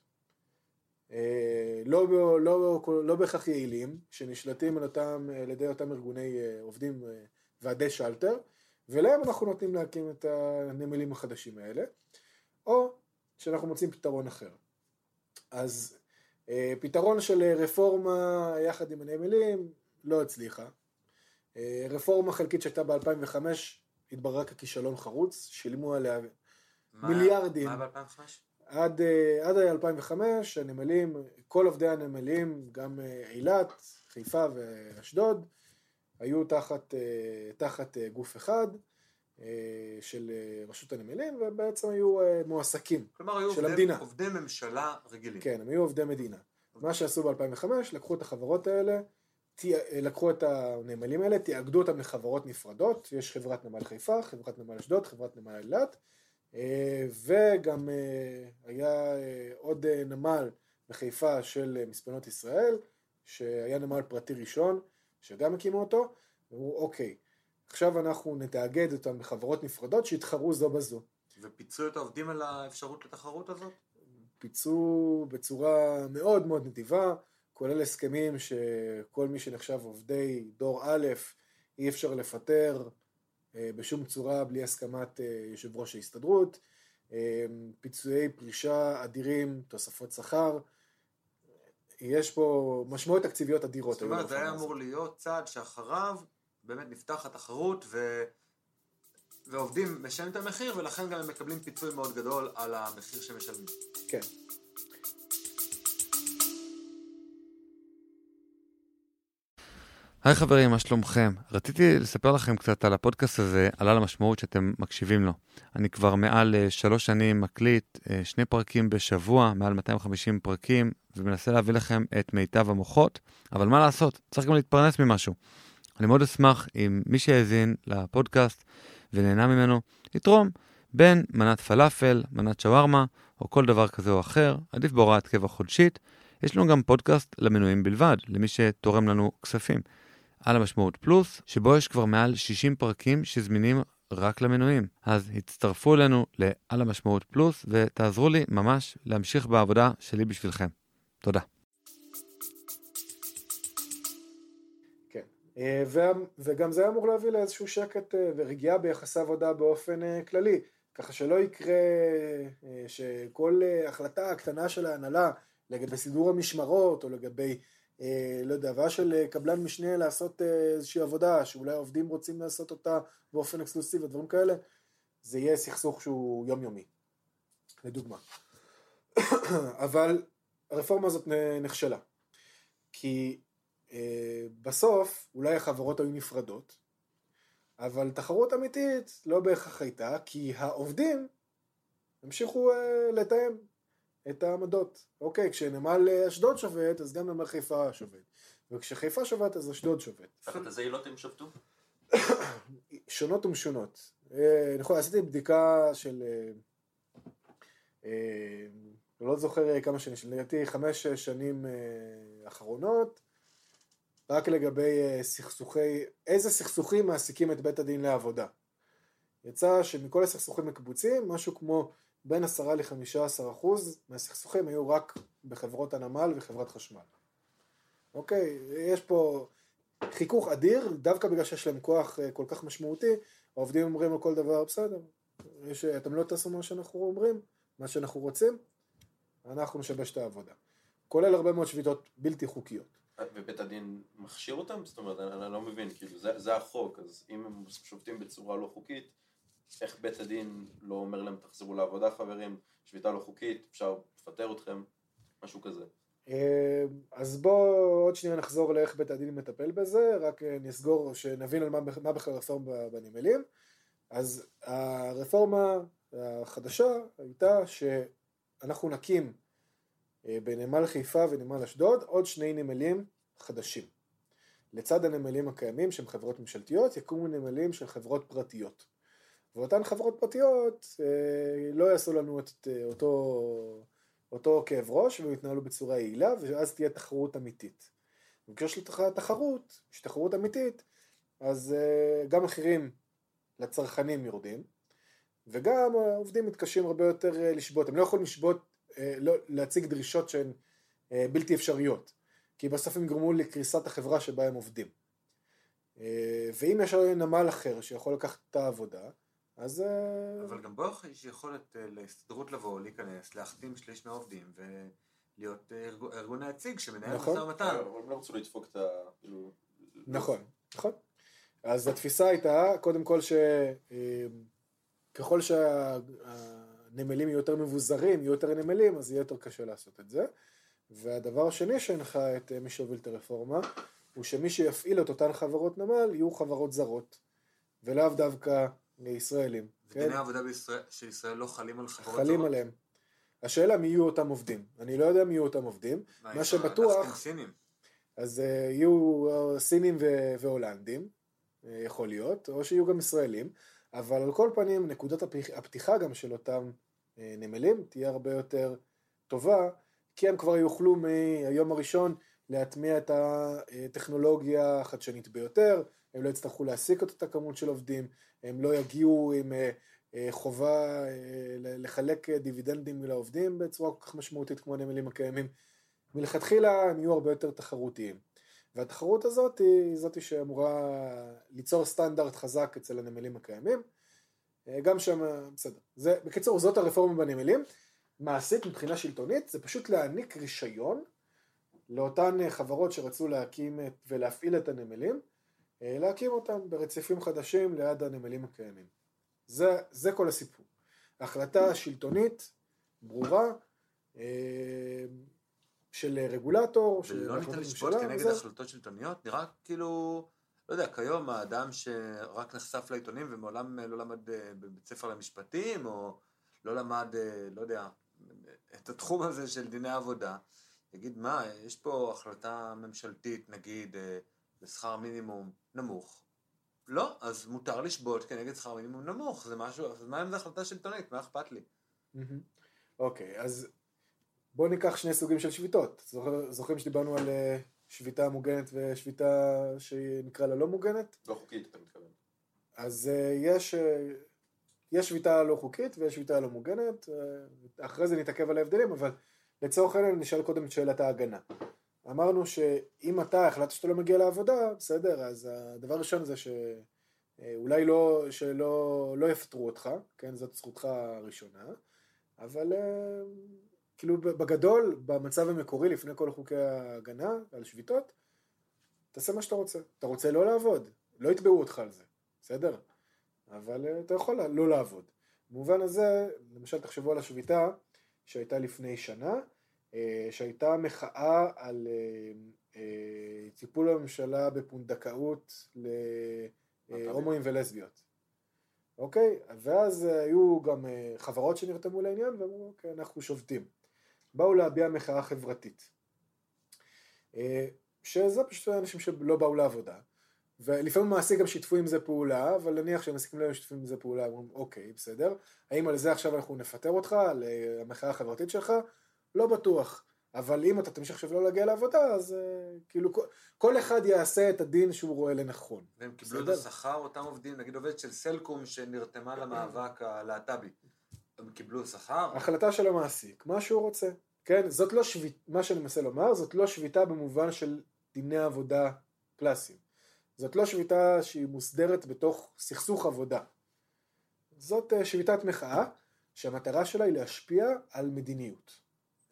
לא בהכרח יעילים, שנשלטים על ידי אותם ארגוני עובדים ועדי שלטר, ולהם אנחנו נותנים להקים את הנמלים החדשים האלה, או שאנחנו מוצאים פתרון אחר. אז פתרון של רפורמה יחד עם הנמלים לא הצליחה. רפורמה חלקית שהייתה ב-2005 התבררה ככישלון חרוץ, שילמו עליה מיליארדים. מה ב-2005? עד 2005 הנמלים, כל עובדי הנמלים, גם אילת, חיפה ואשדוד, היו תחת גוף אחד של רשות הנמלים, ובעצם היו מועסקים של המדינה. כלומר, היו עובדי ממשלה רגילים. כן, הם היו עובדי מדינה. מה שעשו ב-2005, לקחו את החברות האלה, לקחו את הנמלים האלה, תיאגדו אותם לחברות נפרדות, יש חברת נמל חיפה, חברת נמל אשדוד, חברת נמל אילת, וגם היה עוד נמל בחיפה של מספנות ישראל, שהיה נמל פרטי ראשון, שגם הקימו אותו, ואמרו אוקיי, עכשיו אנחנו נתאגד אותם בחברות נפרדות שיתחרו זו בזו. ופיצו את העובדים על האפשרות לתחרות הזאת? פיצו בצורה מאוד מאוד נדיבה, כולל הסכמים שכל מי שנחשב עובדי דור א' אי אפשר לפטר בשום צורה בלי הסכמת יושב ראש ההסתדרות, פיצויי פרישה אדירים, תוספות שכר, יש פה משמעות תקציביות אדירות. זאת אומרת, זה היה אמור להיות צעד שאחריו באמת נפתח התחרות ועובדים משלמים את המחיר, ולכן גם הם מקבלים פיצוי מאוד גדול על המחיר שמשלמים. כן. היי חברים, מה שלומכם? רציתי לספר לכם קצת על הפודקאסט הזה, על המשמעות שאתם מקשיבים לו. אני כבר מעל 3 שנים מקליט 2 פרקים בשבוע, מעל 250 פרקים, ומנסה להביא לכם את מיטב המוחות, אבל מה לעשות? צריך גם להתפרנס ממשהו. אני מאוד אשמח אם מי שיאזין לפודקאסט ונהנה ממנו, יתרום בין מנת פלאפל, מנת שווארמה, או כל דבר כזה או אחר, עדיף בהוראת קבע חודשית. יש לנו גם פודקאסט למנויים בלבד, למי שתורם לנו כספים. על המשמעות פלוס, שבו יש כבר מעל 60 פרקים שזמינים רק למנויים. אז הצטרפו אלינו לעל המשמעות פלוס, ותעזרו לי ממש להמשיך בעבודה שלי בשבילכם. תודה. כן, וגם זה אמור להביא לאיזשהו שקט ורגיעה ביחסי עבודה באופן כללי, ככה שלא יקרה שכל החלטה הקטנה של ההנהלה לגבי סידור המשמרות או לגבי לא יודע, הבאה של קבלן משנה לעשות איזושהי עבודה שאולי העובדים רוצים לעשות אותה באופן אקסקלוסיבי, דברים כאלה, זה יהיה סכסוך שהוא יומיומי, לדוגמה. אבל הרפורמה הזאת נכשלה, כי בסוף אולי החברות היו נפרדות, אבל תחרות אמיתית לא בהכרח הייתה, כי העובדים המשיכו לתאם את העמדות. אוקיי, כשנמל אשדוד שובת, אז גם נמל חיפה שובת. וכשחיפה שובת, אז אשדוד שובת. תחת איזה עילות הם שבתו? שונות ומשונות. נכון, עשיתי בדיקה של, לא זוכר כמה שנים, לדעתי 5 שנים אחרונות, רק לגבי איזה סכסוכים מעסיקים את בית הדין לעבודה. יצא שמכל הסכסוכים מקבוצים, משהו כמו בין 10-15% מהסכסוכים היו רק בחברות הנמל וחברת חשמל. אוקיי, יש פה חיכוך אדיר, דווקא בגלל שיש להם כוח כל כך משמעותי, העובדים אומרים על כל דבר, בסדר, אתם לא תעשו מה שאנחנו אומרים, מה שאנחנו רוצים, אנחנו נשבש את העבודה. כולל הרבה מאוד שביתות בלתי חוקיות. ובית הדין מכשיר אותם? זאת אומרת, אני לא מבין, כאילו, זה החוק, אז אם הם שובתים בצורה לא חוקית, איך בית הדין לא אומר להם, תחזרו לעבודה חברים, שביתה לא חוקית, אפשר לפטר אתכם, משהו כזה. אז בואו עוד שנייה נחזור לאיך בית הדין מטפל בזה, רק נסגור שנבין על מה בכלל רפורמה בנמלים. אז הרפורמה החדשה הייתה שאנחנו נקים בנמל חיפה ונמל אשדוד עוד 2 נמלים חדשים. לצד הנמלים הקיימים שהם חברות ממשלתיות, יקומו נמלים של חברות פרטיות. ואותן חברות פרטיות לא יעשו לנו את אותו כאב ראש, והם יתנהלו בצורה יעילה, ואז תהיה תחרות אמיתית. וכשיש תחרות, יש תחרות אמיתית, אז גם מחירים לצרכנים יורדים, וגם העובדים מתקשים הרבה יותר לשבות. הם לא יכולים לשבות, להציג דרישות שהן בלתי אפשריות, כי בסוף הם גרמו לקריסת החברה שבה הם עובדים. ואם יש נמל אחר שיכול לקחת את העבודה, אז... אבל גם בו יש יכולת להסתדרות לבוא, להיכנס, להחתים שליש מהעובדים ולהיות ארגון היציג שמנהל משא ומתן. אבל הם לא רצו לדפוק את ה... נכון, נכון. אז התפיסה הייתה, קודם כל ככל שהנמלים יהיו יותר מבוזרים, יהיו יותר נמלים, אז יהיה יותר קשה לעשות את זה. והדבר השני שהנחה את מי שהוביל את הרפורמה, הוא שמי שיפעיל את אותן חברות נמל, יהיו חברות זרות, ולאו דווקא ישראלים. ודיני העבודה של ישראל לא חלים על חברות זרות? חלים עליהם. השאלה מי יהיו אותם עובדים. אני לא יודע מי יהיו אותם עובדים. מה שבטוח... סינים. אז יהיו סינים והולנדים, יכול להיות, או שיהיו גם ישראלים, אבל על כל פנים נקודת הפתיחה גם של אותם נמלים תהיה הרבה יותר טובה, כי הם כבר יוכלו מהיום הראשון להטמיע את הטכנולוגיה החדשנית ביותר, הם לא יצטרכו להעסיק את הכמות של עובדים, הם לא יגיעו עם חובה לחלק דיבידנדים לעובדים בצורה כל כך משמעותית כמו הנמלים הקיימים. מלכתחילה הם יהיו הרבה יותר תחרותיים. והתחרות הזאת היא זאת שאמורה ליצור סטנדרט חזק אצל הנמלים הקיימים. גם שם, בסדר. בקיצור, זאת הרפורמה בנמלים. מעשית מבחינה שלטונית זה פשוט להעניק רישיון לאותן חברות שרצו להקים ולהפעיל את הנמלים, להקים אותם ברציפים חדשים ליד הנמלים הקיימים. זה כל הסיפור. החלטה שלטונית, ברורה, של רגולטור. ולא ניתן לשפוט כנגד החלטות שלטוניות? נראה כאילו, לא יודע, כיום האדם שרק נחשף לעיתונים ומעולם לא למד בבית ספר למשפטים, או לא למד, לא יודע, את התחום הזה של דיני עבודה, יגיד מה, יש פה החלטה ממשלתית, נגיד, לשכר מינימום נמוך. לא, אז מותר לשבות כנגד שכר מינימום נמוך, זה משהו, אז מה אם זה החלטה שלטונית? מה אכפת לי? אוקיי, אז בואו ניקח 2 סוגים של שביתות. זוכרים שדיברנו על שביתה מוגנת ושביתה שנקרא לה לא מוגנת? לא חוקית, אתה מתכוון. אז יש שביתה לא חוקית ויש שביתה לא מוגנת, אחרי זה נתעכב על ההבדלים, אבל לצורך העניין נשאל קודם את שאלת ההגנה. אמרנו שאם אתה החלטת שאתה לא מגיע לעבודה, בסדר, אז הדבר הראשון זה שאולי לא יפטרו אותך, כן, זאת זכותך הראשונה, אבל כאילו בגדול, במצב המקורי, לפני כל חוקי ההגנה על שביתות, תעשה מה שאתה רוצה. אתה רוצה לא לעבוד, לא יתבעו אותך על זה, בסדר? אבל אתה יכול לא לעבוד. במובן הזה, למשל תחשבו על השביתה שהייתה לפני שנה, שהייתה מחאה על טיפול הממשלה בפונדקאות להומואים ולסביות. אוקיי? ואז היו גם חברות שנרתמו לעניין ואמרו, אוקיי, אנחנו שובתים. באו להביע מחאה חברתית. שזה פשוט אנשים שלא באו לעבודה. ולפעמים מעסיק גם שיתפו עם זה פעולה, אבל נניח שמעסיקים להם שיתפו עם זה פעולה, אומרים, אוקיי, בסדר. האם על זה עכשיו אנחנו נפטר אותך, על המחאה החברתית שלך? לא בטוח. אבל אם אתה תמשיך עכשיו לא להגיע לעבודה, אז כאילו כל אחד יעשה את הדין שהוא רואה לנכון. והם קיבלו את השכר, אותם עובדים, נגיד עובד של סלקום שנרתמה למאבק הלהט"בי. הם קיבלו שכר? החלטה של המעסיק, מה שהוא רוצה. כן, זאת לא שביתה, מה שאני מנסה לומר, זאת לא שביתה במובן של דיני עבודה קלאסיים. זאת לא שביתה שהיא מוסדרת בתוך סכסוך עבודה. זאת שביתת מחאה, שהמטרה שלה היא להשפיע על מדיניות.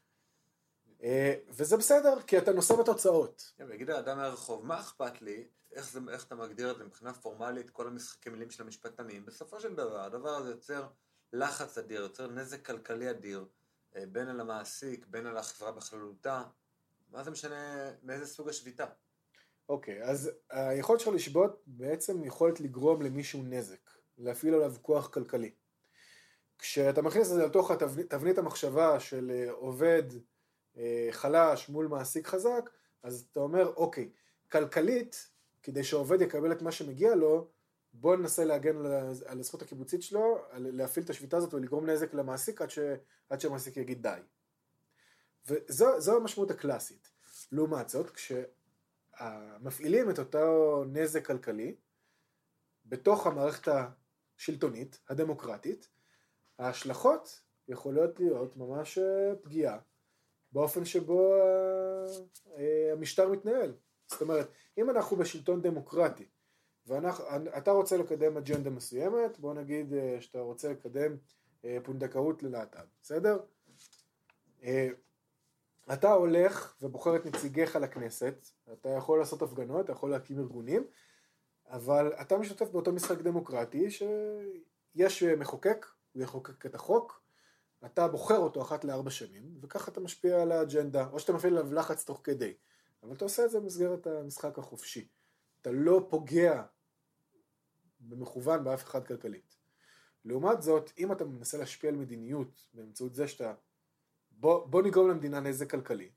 וזה בסדר, כי אתה נושא בתוצאות. יגיד האדם מהרחוב, מה אכפת לי? איך אתה מגדיר את זה מבחינה פורמלית, כל המשחקי מילים של המשפטנים? בסופו של דבר, הדבר הזה יוצר לחץ אדיר, יוצר נזק כלכלי אדיר, בין אל המעסיק, בין אל החברה בכללותה. מה זה משנה מאיזה סוג השביתה? אוקיי, אז היכולת שלך לשבות בעצם יכולת לגרום למישהו נזק, להפעיל עליו כוח כלכלי. כשאתה מכניס את זה לתוך תבנית המחשבה של עובד חלש מול מעסיק חזק, אז אתה אומר, אוקיי, כלכלית, כדי שהעובד יקבל את מה שמגיע לו, בוא ננסה להגן על הזכות הקיבוצית שלו, להפעיל את השביתה הזאת ולגרום נזק למעסיק עד שהמעסיק יגיד די. וזו המשמעות הקלאסית. לעומת זאת, כשמפעילים את אותו נזק כלכלי, בתוך המערכת השלטונית, הדמוקרטית, ההשלכות יכולות להיות ממש פגיעה, באופן שבו המשטר מתנהל. זאת אומרת, אם אנחנו בשלטון דמוקרטי, ואתה רוצה לקדם אג'נדה מסוימת, בוא נגיד שאתה רוצה לקדם פונדקאות ללהט"ב, בסדר? אתה הולך ובוחר את נציגיך לכנסת, אתה יכול לעשות הפגנות, אתה יכול להקים ארגונים, אבל אתה משתתף באותו משחק דמוקרטי שיש מחוקק, הוא יחוקק את החוק, אתה בוחר אותו 1 ל4 שנים, וככה אתה משפיע על האג'נדה, או שאתה מפעיל עליו לחץ תוך כדי, אבל אתה עושה את זה במסגרת המשחק החופשי. אתה לא פוגע במכוון באף אחד כלכלית. לעומת זאת, אם אתה מנסה להשפיע על מדיניות, באמצעות זה שאתה, בוא נגרום למדינה נזק כלכלי,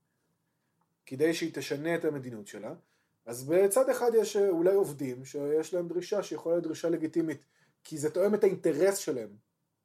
כדי שהיא תשנה את המדיניות שלה, אז בצד אחד יש אולי עובדים שיש להם דרישה שיכולה להיות דרישה לגיטימית, כי זה תואם את האינטרס שלהם.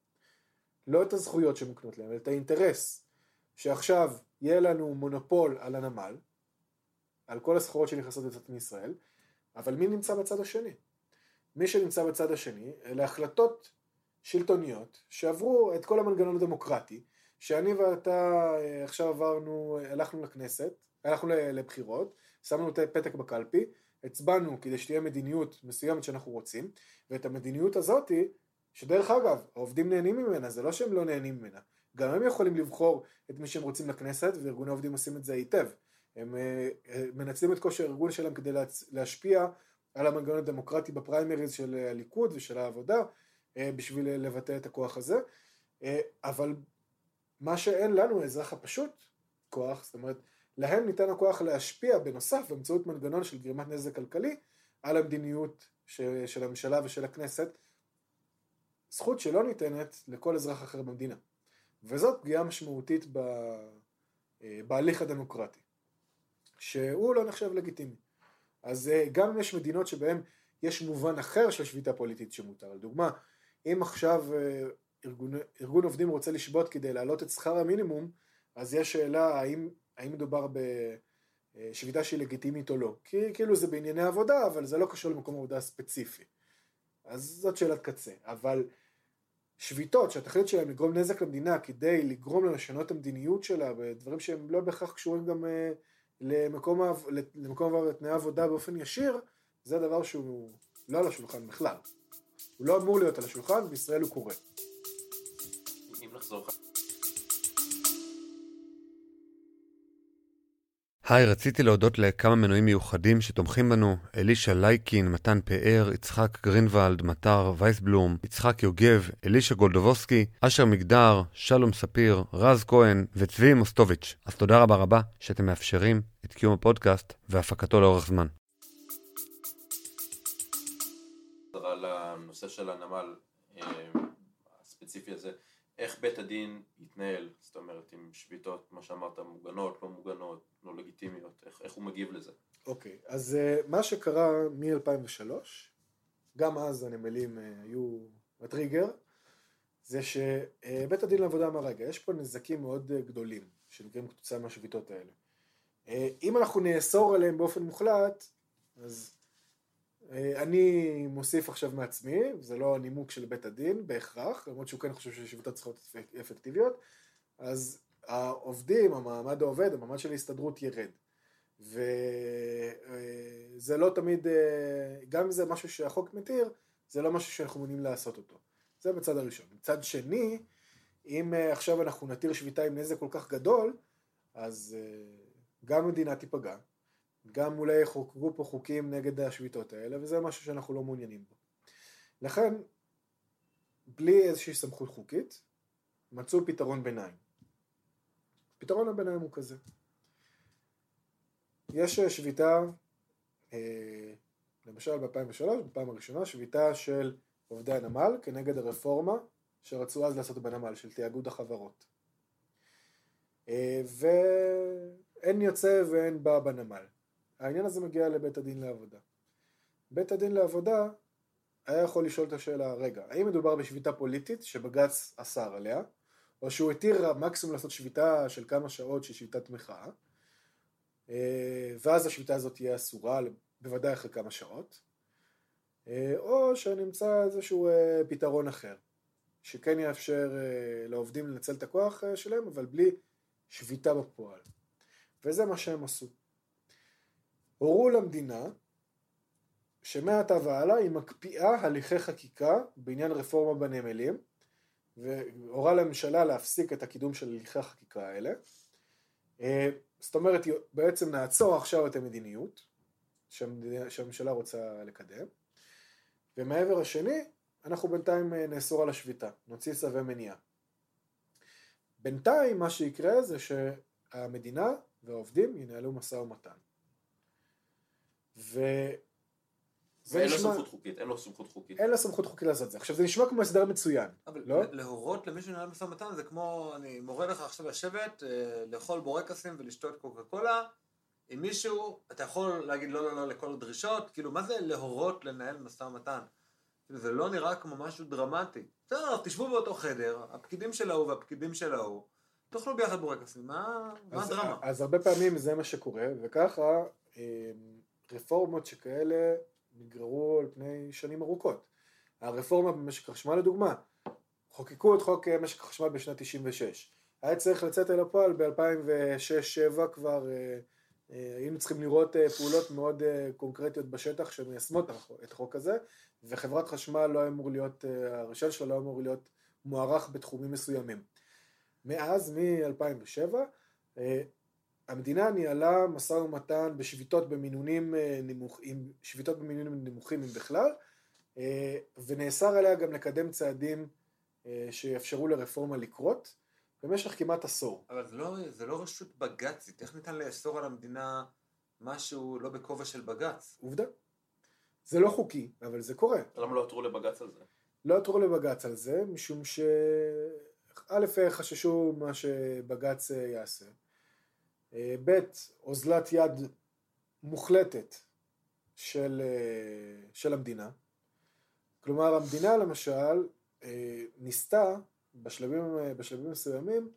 לא את הזכויות שמוקנות להם, אלא את האינטרס שעכשיו יהיה לנו מונופול על הנמל, על כל הסחורות שנכנסות לצאת מישראל, אבל מי נמצא בצד השני? מי שנמצא בצד השני, אלה החלטות שלטוניות שעברו את כל המנגנון הדמוקרטי, שאני ואתה עכשיו הלכנו לכנסת, הלכנו לבחירות, שמנו את פתק בקלפי, הצבענו כדי שתהיה מדיניות מסוימת שאנחנו רוצים, ואת המדיניות הזאת, שדרך אגב, העובדים נהנים ממנה, זה לא שהם לא נהנים ממנה, גם הם יכולים לבחור את מי שהם רוצים לכנסת, וארגוני העובדים עושים את זה היטב. הם מנצלים את כושר הארגון שלהם כדי להשפיע על המנגנון הדמוקרטי בפריימריז של הליכוד ושל העבודה, בשביל לבטא את הכוח הזה. אבל מה שאין לנו, האזרח הפשוט, כוח, זאת אומרת, להם ניתן הכוח להשפיע בנוסף, באמצעות מנגנון של גרימת נזק כלכלי, על המדיניות של הממשלה ושל הכנסת, זכות שלא ניתנת לכל אזרח אחר במדינה. וזאת פגיעה משמעותית בהליך הדמוקרטי, שהוא לא נחשב לגיטימי. אז גם אם יש מדינות שבהן יש מובן אחר של שביתה פוליטית שמותר. לדוגמה, אם עכשיו ארגון עובדים רוצה לשבות כדי להעלות את שכר המינימום, אז יש שאלה האם מדובר בשביתה שהיא לגיטימית או לא. כי כאילו זה בענייני עבודה, אבל זה לא קשור למקום עבודה ספציפי. אז זאת שאלת קצה. אבל שביתות שהתכלית שלהם לגרום נזק למדינה כדי לגרום לה לשנות את המדיניות שלה, בדברים שהם לא בהכרח קשורים גם למקום תנאי עבודה באופן ישיר, זה דבר שהוא לא על השולחן בכלל. הוא לא אמור להיות על השולחן, בישראל הוא קורה. אם נחזור היי, רציתי להודות לכמה מנויים מיוחדים שתומכים בנו, אלישה לייקין, מתן פאר, יצחק גרינוולד, מטר וייסבלום, יצחק יוגב, אלישה גולדובוסקי, אשר מגדר, שלום ספיר, רז כהן וצבי מוסטוביץ'. אז תודה רבה רבה שאתם מאפשרים את קיום הפודקאסט והפקתו לאורך זמן. על הנושא של הנמל הספציפי הזה, איך בית הדין יתנהל, זאת אומרת, עם שביתות, מה שאמרת, מוגנות, לא מוגנות, לא לגיטימיות, איך הוא מגיב לזה? אוקיי, אז מה שקרה מ-2003, גם אז הנמלים היו הטריגר, זה שבית הדין לעבודה אמר, רגע, יש פה נזקים מאוד גדולים, שנגרמים כתוצאה מהשביתות האלה. אם אנחנו נאסור עליהם באופן מוחלט, אז אני מוסיף עכשיו מעצמי, זה לא הנימוק של בית הדין בהכרח, למרות שהוא כן חושב ששביתות צריכות אפקטיביות, אז העובדים, המעמד העובד, המעמד של ההסתדרות ירד. וזה לא תמיד, גם אם זה משהו שהחוק מתיר, זה לא משהו שאנחנו מעוניינים לעשות אותו. זה בצד הראשון. בצד שני, אם עכשיו אנחנו נתיר שביתה עם נזק כל כך גדול, אז גם המדינה תיפגע, גם אולי יחוקקו פה חוקים נגד השביתות האלה, וזה משהו שאנחנו לא מעוניינים בו. לכן, בלי איזושהי סמכות חוקית, מצאו פתרון ביניים. פתרון הביניים הוא כזה. יש שביתה, למשל ב-2003, בפעם הראשונה, שביתה של עובדי הנמל כנגד הרפורמה שרצו אז לעשות בנמל, של תיאגוד החברות. ואין יוצא ואין בא בנמל. העניין הזה מגיע לבית הדין לעבודה. בית הדין לעבודה היה יכול לשאול את השאלה, רגע, האם מדובר בשביתה פוליטית שבג"ץ אסר עליה, או שהוא התיר מקסימום לעשות שביתה של כמה שעות של שביתת מחאה, ואז השביתה הזאת תהיה אסורה, בוודאי אחרי כמה שעות, או שנמצא איזשהו פתרון אחר, שכן יאפשר לעובדים לנצל את הכוח שלהם, אבל בלי שביתה בפועל. וזה מה שהם עשו. הורו למדינה שמעתה והלאה היא מקפיאה הליכי חקיקה בעניין רפורמה בנמלים, והורה לממשלה להפסיק את הקידום של הליכי החקיקה האלה. זאת אומרת, בעצם נעצור עכשיו את המדיניות שהממשלה רוצה לקדם, ומעבר השני, אנחנו בינתיים נאסור על השביתה, נוציא צווי מניעה. בינתיים מה שיקרה זה שהמדינה והעובדים ינהלו משא ומתן. ואין לו סמכות חוקית, אין לו סמכות חוקית לעשות זה. עכשיו זה נשמע כמו הסדר מצוין, אבל לא? להורות למישהו לנהל משא ומתן זה כמו, אני מורה לך עכשיו לשבת, לאכול בורקסים ולשתות קוקה קולה, עם מישהו, אתה יכול להגיד לא לכל הדרישות, כאילו מה זה להורות לנהל משא ומתן? כאילו זה לא נראה כמו משהו דרמטי. בסדר, תשבו באותו חדר, הפקידים של ההוא והפקידים של ההוא, תאכלו ביחד בורקסים, מה הדרמה? אז הרבה פעמים זה מה שקורה, וככה רפורמות שכאלה נגררו על פני שנים ארוכות. הרפורמה במשק החשמל לדוגמה, חוקקו את חוק משק החשמל בשנת 96. היה צריך לצאת אל הפועל ב-2006-2007 כבר, היינו צריכים לראות פעולות מאוד קונקרטיות בשטח שמיישמות את החוק הזה, וחברת חשמל לא אמור להיות, הרישיון שלה לא אמור להיות מוערך בתחומים מסוימים. מאז, מ-2007, המדינה ניהלה משא ומתן בשביתות במינונים נמוכים אם בכלל, ונאסר עליה גם לקדם צעדים שיאפשרו לרפורמה לקרות במשך כמעט עשור. אבל זה לא רשות בג"צית, איך ניתן לאסור על המדינה משהו לא בכובע של בג"ץ? עובדה. זה לא חוקי, אבל זה קורה. למה לא עתרו לבג"ץ על זה? לא עתרו לבג"ץ על זה, משום א' חששו מה שבג"ץ יעשה. ב' אוזלת יד מוחלטת של המדינה. כלומר, המדינה למשל ניסתה בשלבים מסוימים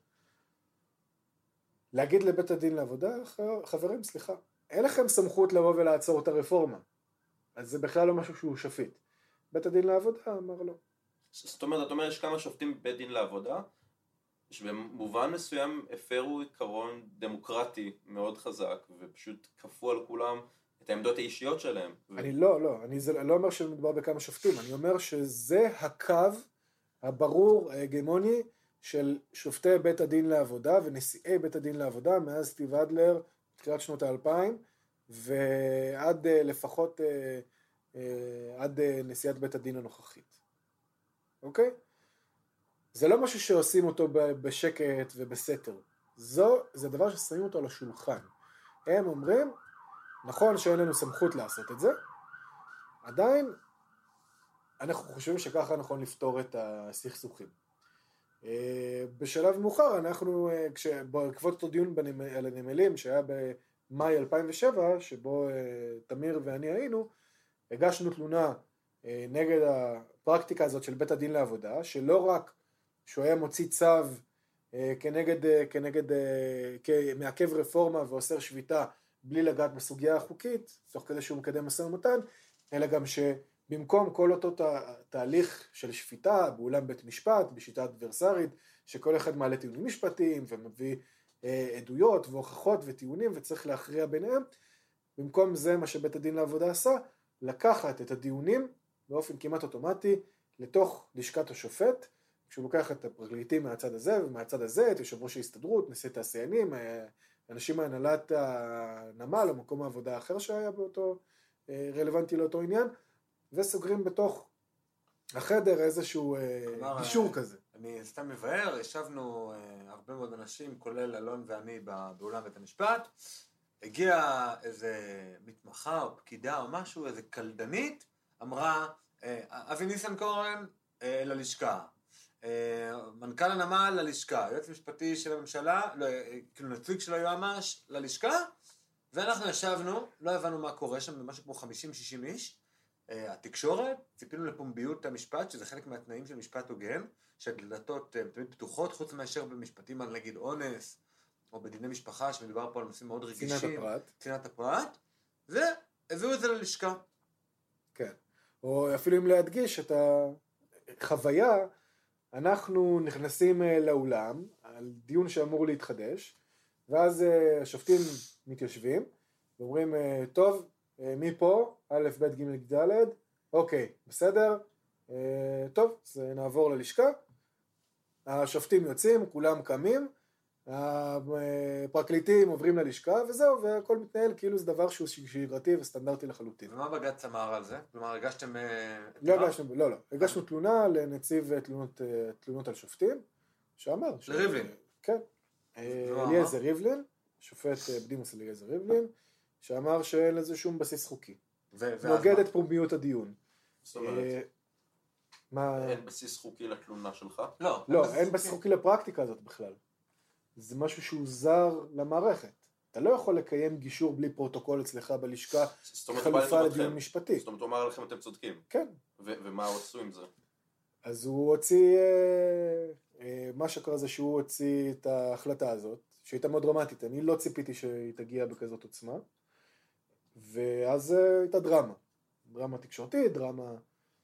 להגיד לבית הדין לעבודה, חברים, סליחה, אין לכם סמכות לבוא ולעצור את הרפורמה. אז זה בכלל לא משהו שהוא שפיט. בית הדין לעבודה אמר לא. זאת אומרת, יש כמה שופטים בבית דין לעבודה, שבמובן מסוים הפרו עיקרון דמוקרטי מאוד חזק, ופשוט כפו על כולם את העמדות האישיות שלהם. אני לא אומר שמדובר בכמה שופטים, אני אומר שזה הקו הברור, ההגמוני, של שופטי בית הדין לעבודה ונשיאי בית הדין לעבודה, מאז סטיב אדלר תחילת שנות ה-2000, ועד לפחות, עד נשיאת בית הדין הנוכחית. אוקיי? זה לא משהו שעושים אותו בשקט ובסתר. זה דבר ששמים אותו על השולחן. הם אומרים, נכון שאין לנו סמכות לעשות את זה, עדיין אנחנו חושבים שככה נכון לפתור את הסכסוכים. בשלב מאוחר אנחנו, בעקבות אותו דיון על הנמלים שהיה במאי 2007, שבו תמיר ואני היינו, הגשנו תלונה נגד הפרקטיקה הזאת של בית הדין לעבודה, שלא רק שהוא היה מוציא צו מעכב רפורמה ואוסר שביתה בלי לגעת בסוגיה החוקית, תוך כדי שהוא מקדם משא ומתן, אלא גם שבמקום כל אותו תהליך של שפיטה באולם בית משפט, בשיטה אדברסרית, שכל אחד מעלה טיעונים משפטיים ומביא עדויות והוכחות וטיעונים וצריך להכריע ביניהם, במקום זה מה שבית הדין לעבודה עשה, לקחת את הדיונים באופן כמעט אוטומטי לתוך לשכת השופט, כשהוא לוקח את הפרקליטים מהצד הזה ומהצד הזה, את יושב ראש ההסתדרות, נשיא תעשיינים, אנשים מהנהלת הנמל או מקום העבודה האחר שהיה באותו, רלוונטי לאותו עניין, וסוגרים בתוך החדר איזשהו גישור כזה. אני סתם מבאר, ישבנו הרבה מאוד אנשים, כולל אלון ואני באולם בית המשפט, הגיע איזה מתמחה או פקידה או משהו, איזה קלדנית, אמרה, אבי ניסנקורן ללשכה, מנכ"ל הנמל ללשכה, יועץ משפטי של הממשלה, כאילו נציג של היועמ"ש ללשכה, ואנחנו ישבנו, לא הבנו מה קורה שם, במשהו כמו 50-60 איש, התקשורת, ציפינו לפומביות המשפט, שזה חלק מהתנאים של משפט הוגן, שהדלתות תמיד פתוחות, חוץ מאשר במשפטים על נגיד אונס, או בדיני משפחה, שמדובר פה על נושאים מאוד רגישים. צנעת הפרט. והביאו את זה ללשכה. כן. או אפילו אם להדגיש את החוויה, אנחנו נכנסים לאולם, על דיון שאמור להתחדש, ואז השופטים מתיישבים, ואומרים, טוב, מי פה? א', ב', ג', ד', אוקיי, בסדר? טוב, אז נעבור ללשכה. השופטים יוצאים, כולם קמים, הפרקליטים עוברים ללשכה, וזהו, והכל מתנהל כאילו זה דבר שהוא שגרתי וסטנדרטי לחלוטין. ומה בג"ץ אמר על זה? כלומר, הגשתם... לא, הגשנו תלונה לנציב תלונות על שופטים, שאמר... לריבלין. כן, אליעזר ריבלין, שופט בדימוס אליעזר ריבלין, שאמר שאין לזה שום בסיס חוקי. נוגד את פומביות הדיון. זאת אומרת, אין בסיס חוקי לתלונה שלך? לא, אין בסיס חוקי לפרקטיקה הזאת בכלל. זה משהו שהוא זר למערכת. אתה לא יכול לקיים גישור בלי פרוטוקול אצלך בלשכה חלופה לדיון משפטי. זאת אומרת, הוא אמר לכם אתם צודקים. כן. ומה עשו עם זה? אז הוא הוציא, מה שקרה זה שהוא הוציא את ההחלטה הזאת, שהייתה מאוד דרמטית. אני לא ציפיתי שהיא תגיע בכזאת עוצמה. ואז הייתה דרמה. דרמה תקשורתית, דרמה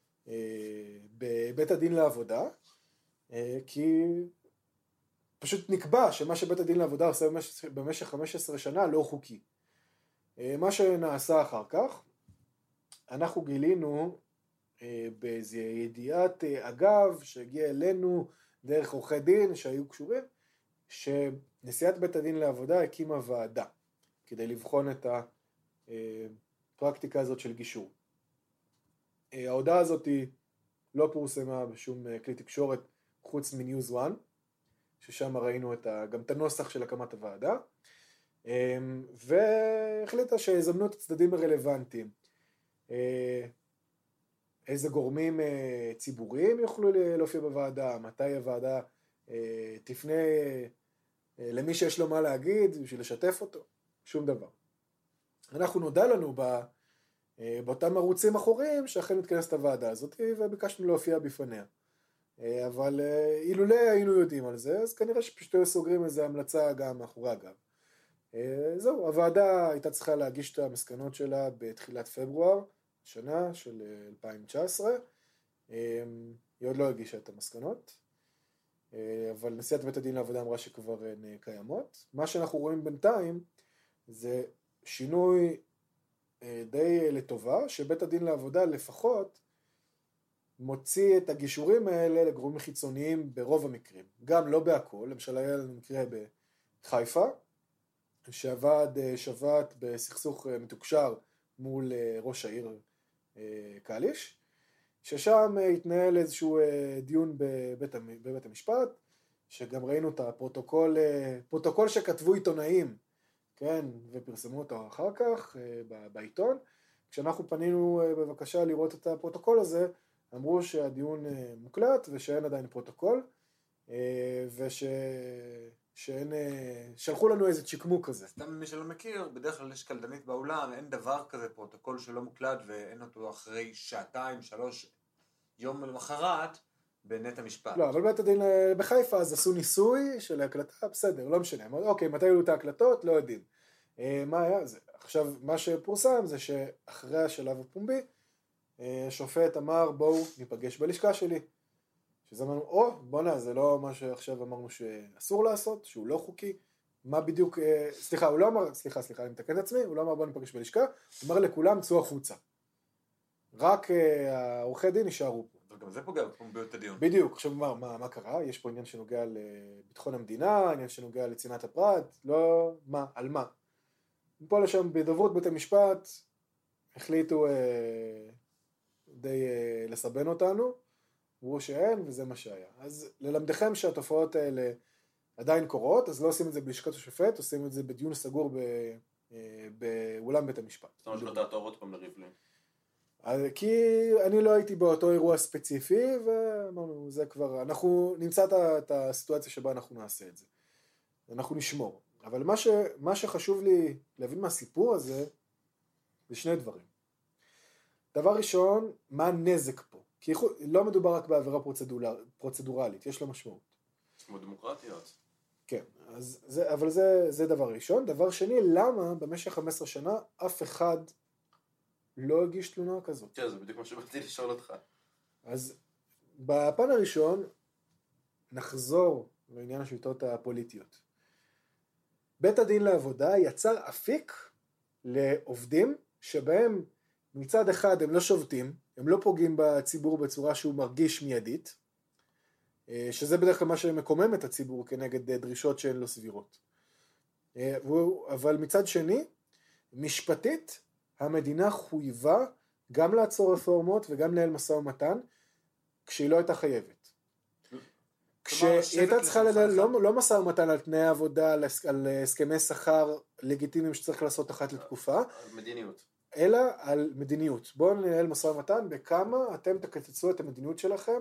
בבית הדין לעבודה, כי פשוט נקבע שמה שבית הדין לעבודה עושה במשך 15 שנה לא חוקי. מה שנעשה אחר כך, אנחנו גילינו באיזו ידיעת אגב שהגיע אלינו דרך עורכי דין שהיו קשורים, שנשיאת בית הדין לעבודה הקימה ועדה כדי לבחון את הפרקטיקה הזאת של גישור. ההודעה הזאת היא לא פורסמה בשום כלי תקשורת חוץ מניוז 1, ששם ראינו גם את הנוסח של הקמת הוועדה, והחליטה שיזמנו את הצדדים הרלוונטיים. איזה גורמים ציבוריים יוכלו להופיע בוועדה, מתי הוועדה תפנה למי שיש לו מה להגיד בשביל לשתף אותו, שום דבר. אנחנו נודע לנו באותם ערוצים אחוריים שאכן מתכנסת הוועדה הזאת, וביקשנו להופיע בפניה. אבל אילולא היינו יודעים על זה, אז כנראה שפשוט היו סוגרים איזו המלצה גם מאחורי הגב. זהו, הוועדה הייתה צריכה להגיש את המסקנות שלה בתחילת פברואר, שנה של 2019. היא עוד לא הגישה את המסקנות, אבל נשיאת בית הדין לעבודה אמרה שכבר הן קיימות. מה שאנחנו רואים בינתיים זה שינוי די לטובה, שבית הדין לעבודה לפחות מוציא את הגישורים האלה לגורמים חיצוניים ברוב המקרים. גם לא בהכל, למשל היה לנו מקרה בחיפה, שעבד שבת בסכסוך מתוקשר מול ראש העיר קליש, ששם התנהל איזשהו דיון בבית המשפט, שגם ראינו את הפרוטוקול שכתבו עיתונאים, כן, ופרסמו אותו אחר כך בעיתון. כשאנחנו פנינו בבקשה לראות את הפרוטוקול הזה, אמרו שהדיון מוקלט ושאין עדיין פרוטוקול, שלחו לנו איזה צ'יקמוק כזה. סתם מי שלא מכיר, בדרך כלל יש קלדנית באולם, אין דבר כזה פרוטוקול שלא מוקלט ואין אותו אחרי 2-3 יום למחרת בנט המשפט. לא, אבל בית הדין בחיפה אז עשו ניסוי של ההקלטה, בסדר, לא משנה. אוקיי, מתי היו את ההקלטות? לא יודעים. מה היה? עכשיו, מה שפורסם זה שאחרי השלב הפומבי, השופט אמר, בואו ניפגש בלשכה שלי. שזה אמרנו, בוא'נה, זה לא מה שעכשיו אמרנו שאסור לעשות, שהוא לא חוקי. מה בדיוק, סליחה, הוא לא אמר, סליחה, אני מתקן את עצמי, הוא לא אמר בואו ניפגש בלשכה, הוא אמר לכולם, צאו החוצה. רק העורכי דין נשארו פה. אבל גם זה פוגע בפומביות הדיון. בדיוק, עכשיו מה קרה? יש פה עניין שנוגע לביטחון המדינה, עניין שנוגע לצנעת הפרט, לא, מה, על מה? פה לשם בדוברות בית המשפט, החליטו די לסבן אותנו, אמרו שאין, וזה מה שהיה. אז ללמדכם שהתופעות האלה עדיין קורות, אז לא עושים את זה בלשכת השופט, עושים את זה בדיון סגור באולם בית המשפט. זאת אומרת, לא תעתור עוד פעם לריבלין. כי אני לא הייתי באותו אירוע ספציפי, ואמרנו, זה כבר, אנחנו נמצא את הסיטואציה שבה אנחנו נעשה את זה. אנחנו נשמור. אבל מה שחשוב לי להבין מהסיפור הזה, זה שני דברים. דבר ראשון, מה הנזק פה? כי לא מדובר רק בעבירה פרוצדורלית, יש לה משמעות. כמו דמוקרטיות. כן, אבל זה דבר ראשון. דבר שני, למה במשך 15 שנה אף אחד לא הגיש תלונה כזאת? כן, זה בדיוק מה שבאתי לשאול אותך. אז בפן הראשון, נחזור לעניין השיטות הפוליטיות. בית הדין לעבודה יצר אפיק לעובדים שבהם מצד אחד הם לא שובתים, הם לא פוגעים בציבור בצורה שהוא מרגיש מיידית, שזה בדרך כלל מה שמקומם את הציבור כנגד דרישות שהן לא סבירות. אבל מצד שני, משפטית, המדינה חויבה גם לעצור רפורמות וגם לנהל משא ומתן, כשהיא לא הייתה חייבת. כשהיא הייתה צריכה לנהל לא משא ומתן על תנאי עבודה, על הסכמי שכר לגיטימיים שצריך לעשות אחת לתקופה, על מדיניות. אלא על מדיניות. בואו ננהל משא ומתן בכמה אתם תקצצו את המדיניות שלכם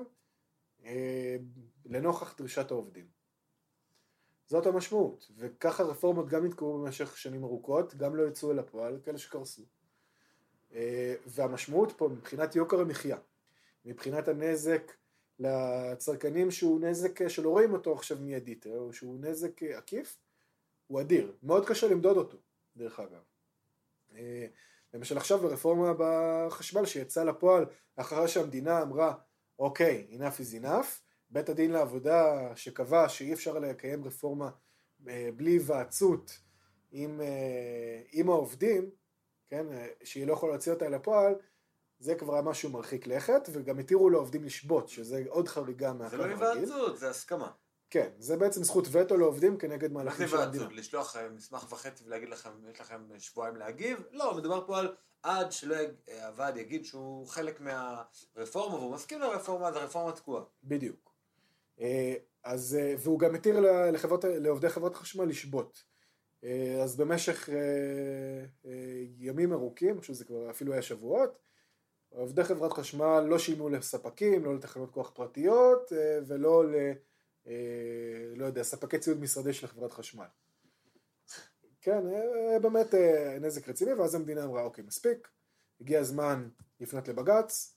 לנוכח דרישת העובדים. זאת המשמעות, וככה רפורמות גם נתקעו במשך שנים ארוכות, גם לא יצאו אל הפועל, כאלה שקרסו. והמשמעות פה מבחינת יוקר המחיה, מבחינת הנזק לצרכנים שהוא נזק שלא רואים אותו עכשיו מיידית, או שהוא נזק עקיף, הוא אדיר. מאוד קשה למדוד אותו, דרך אגב. למשל עכשיו ברפורמה בחשמל שיצא לפועל, אחרי שהמדינה אמרה, אוקיי, enough is enough, בית הדין לעבודה שקבע שאי אפשר לקיים רפורמה בלי היוועצות עם העובדים, כן, שהיא לא יכולה להוציא אותה לפועל, זה כבר משהו מרחיק לכת, וגם התירו לעובדים לשבות, שזה עוד חריגה מהקו הרגיל. זה לא היוועצות, זה הסכמה. כן, זה בעצם זכות וטו לעובדים כנגד מהלכים של המדינה. לשלוח מסמך וחצי ולהגיד לכם, יש לכם שבועיים להגיב? לא, מדובר פה על עד שלא הוועד יגיד שהוא חלק מהרפורמה, והוא מסכים לרפורמה, אז הרפורמה תקועה. בדיוק. והוא גם מתיר לעובדי חברת חשמל לשבות. אז במשך ימים ארוכים, אני חושב שזה כבר אפילו היה שבועות, עובדי חברת חשמל לא שילמו לספקים, לא לתחנות כוח פרטיות, ולא לא יודע, ספקי ציוד משרדי של חברת חשמל. כן, באמת נזק רציני, ואז המדינה אמרה, אוקיי, מספיק, הגיע הזמן לפנות לבג"ץ,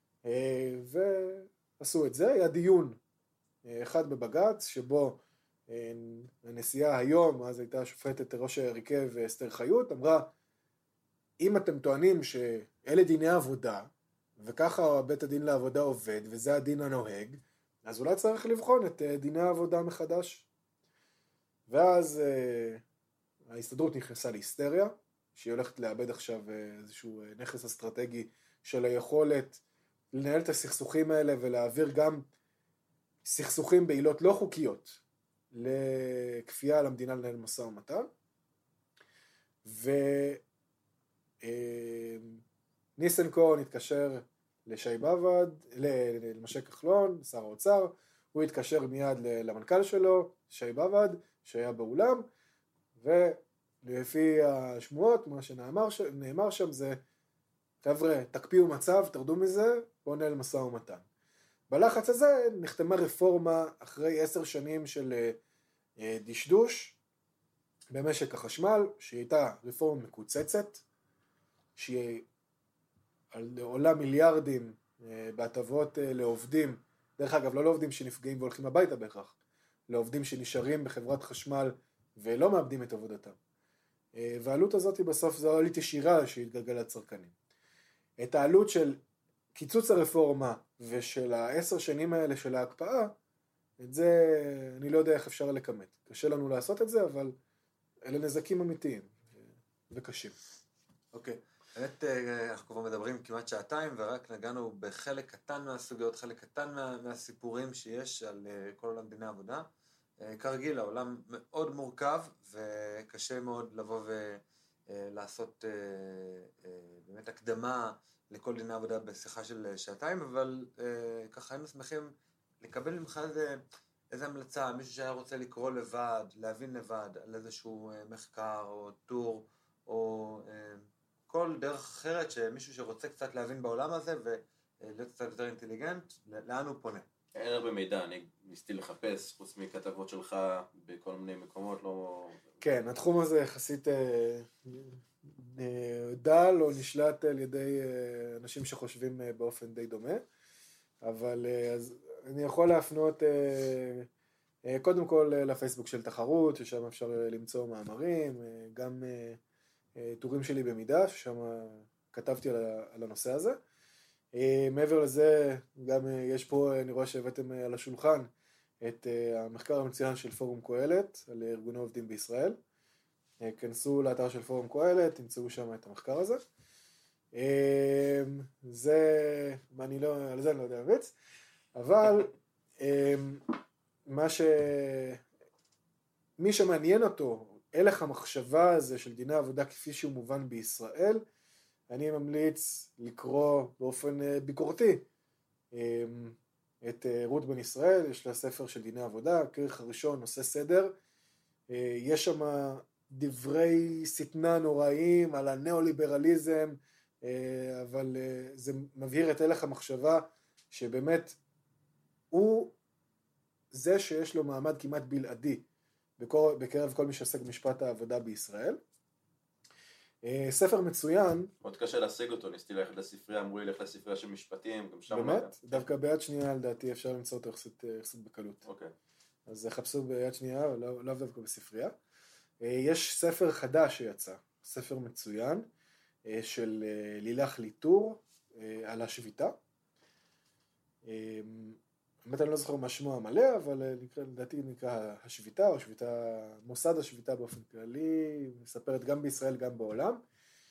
ועשו את זה. היה דיון אחד בבג"ץ, שבו הנשיאה היום, אז הייתה שופטת ראש ההרכב אסתר חיות, אמרה, אם אתם טוענים שאלה דיני עבודה, וככה בית הדין לעבודה עובד, וזה הדין הנוהג, אז אולי צריך לבחון את דיני העבודה מחדש. ואז ההסתדרות נכנסה להיסטריה, שהיא הולכת לאבד עכשיו איזשהו נכס אסטרטגי של היכולת לנהל את הסכסוכים האלה, ולהעביר גם סכסוכים בעילות לא חוקיות, לכפייה על המדינה לנהל משא ומתן. ניסנקורן התקשר לשי באב"ד, למשה כחלון, שר האוצר, הוא התקשר מיד למנכ"ל שלו, שי באב"ד, שהיה באולם, ולפי השמועות, מה שנאמר שם זה, חבר'ה, תקפיאו מצב, תרדו מזה, בואו נהיה למשא ומתן. בלחץ הזה נחתמה רפורמה אחרי 10 שנים של דשדוש במשק החשמל, שהיא הייתה רפורמה מקוצצת, שהיא עולה מיליארדים בהטבות לעובדים, דרך אגב לא לעובדים שנפגעים והולכים הביתה בהכרח, לעובדים שנשארים בחברת חשמל ולא מאבדים את עבודתם. והעלות הזאת בסוף זו עלות ישירה שהתגלגל לצרכנים. את העלות של קיצוץ הרפורמה ושל 10 שנים האלה של ההקפאה, את זה אני לא יודע איך אפשר לקמת. קשה לנו לעשות את זה, אבל אלה נזקים אמיתיים וקשים. אוקיי. באמת אנחנו כבר מדברים כמעט שעתיים, ורק נגענו בחלק קטן מהסוגיות, חלק קטן מהסיפורים שיש על כל עולם דיני עבודה. כרגיל, העולם מאוד מורכב, וקשה מאוד לבוא ולעשות באמת הקדמה לכל דיני עבודה בשיחה של שעתיים, אבל ככה היינו שמחים לקבל ממך איזה המלצה, מישהו שהיה רוצה לקרוא לבד, להבין לבד על איזשהו מחקר או טור, או כל דרך אחרת שמישהו שרוצה קצת להבין בעולם הזה ולהיות קצת יותר אינטליגנט, לאן הוא פונה? אין הרבה מידע, אני ניסיתי לחפש, חוץ מכתבות שלך בכל מיני מקומות, לא... כן, התחום הזה יחסית דל או נשלט על ידי אנשים שחושבים באופן די דומה, אבל אז אני יכול להפנות קודם כל לפייסבוק של תחרות, ששם אפשר למצוא מאמרים, גם טורים שלי במידה, ששם כתבתי על הנושא הזה. מעבר לזה, גם יש פה, אני רואה שהבאתם על השולחן, את המחקר המצוין של פורום קהלת, על ארגוני עובדים בישראל. כנסו לאתר של פורום קהלת, תמצאו שם את המחקר הזה. על זה אני לא יודע להמליץ, אבל מי שמעניין אותו, הלך המחשבה הזה של דיני עבודה כפי שהוא מובן בישראל, אני ממליץ לקרוא באופן ביקורתי את רות בן ישראל, יש לה ספר של דיני עבודה, הכרך הראשון, נושא סדר, יש שם דברי סטנה נוראים על הנאו-ליברליזם, אבל זה מבהיר את הלך המחשבה שבאמת הוא זה שיש לו מעמד כמעט בלעדי בקרב כל מי שעסק במשפט העבודה בישראל. ספר מצוין. מאוד קשה להשיג אותו, ניסיתי ללכת לספרייה, אמרו לי ללכת לספרייה של משפטים, גם שם... באמת? דווקא ביד שנייה לדעתי אפשר למצוא אותו יחסית בקלות. אוקיי. אז חפשו ביד שנייה, לאו דווקא בספרייה. יש ספר חדש שיצא, ספר מצוין, של לילך ליטור, על השביתה. באמת אני לא זוכר מה שמו המלא, אבל לדעתי נקרא השביתה, או מוסד השביתה באופן כללי, מספרת גם בישראל גם בעולם.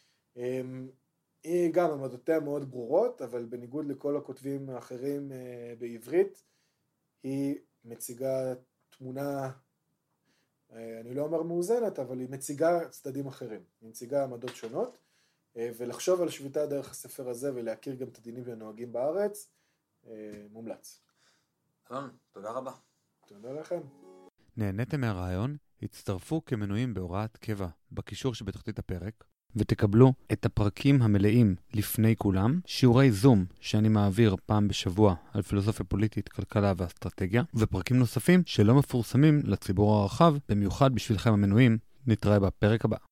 היא גם עמדותיה מאוד ברורות, אבל בניגוד לכל הכותבים האחרים בעברית, היא מציגה תמונה, אני לא אומר מאוזנת, אבל היא מציגה צדדים אחרים, היא מציגה עמדות שונות, ולחשוב על שביתה דרך הספר הזה ולהכיר גם את הדינים והנוהגים בארץ, מומלץ. אלון, תודה רבה. תודה לכם. נהניתם מהרעיון? הצטרפו כמנויים בהוראת קבע בקישור שבתחתית הפרק, ותקבלו את הפרקים המלאים לפני כולם, שיעורי זום שאני מעביר פעם בשבוע על פילוסופיה פוליטית, כלכלה ואסטרטגיה, ופרקים נוספים שלא מפורסמים לציבור הרחב, במיוחד בשבילכם המנויים. נתראה בפרק הבא.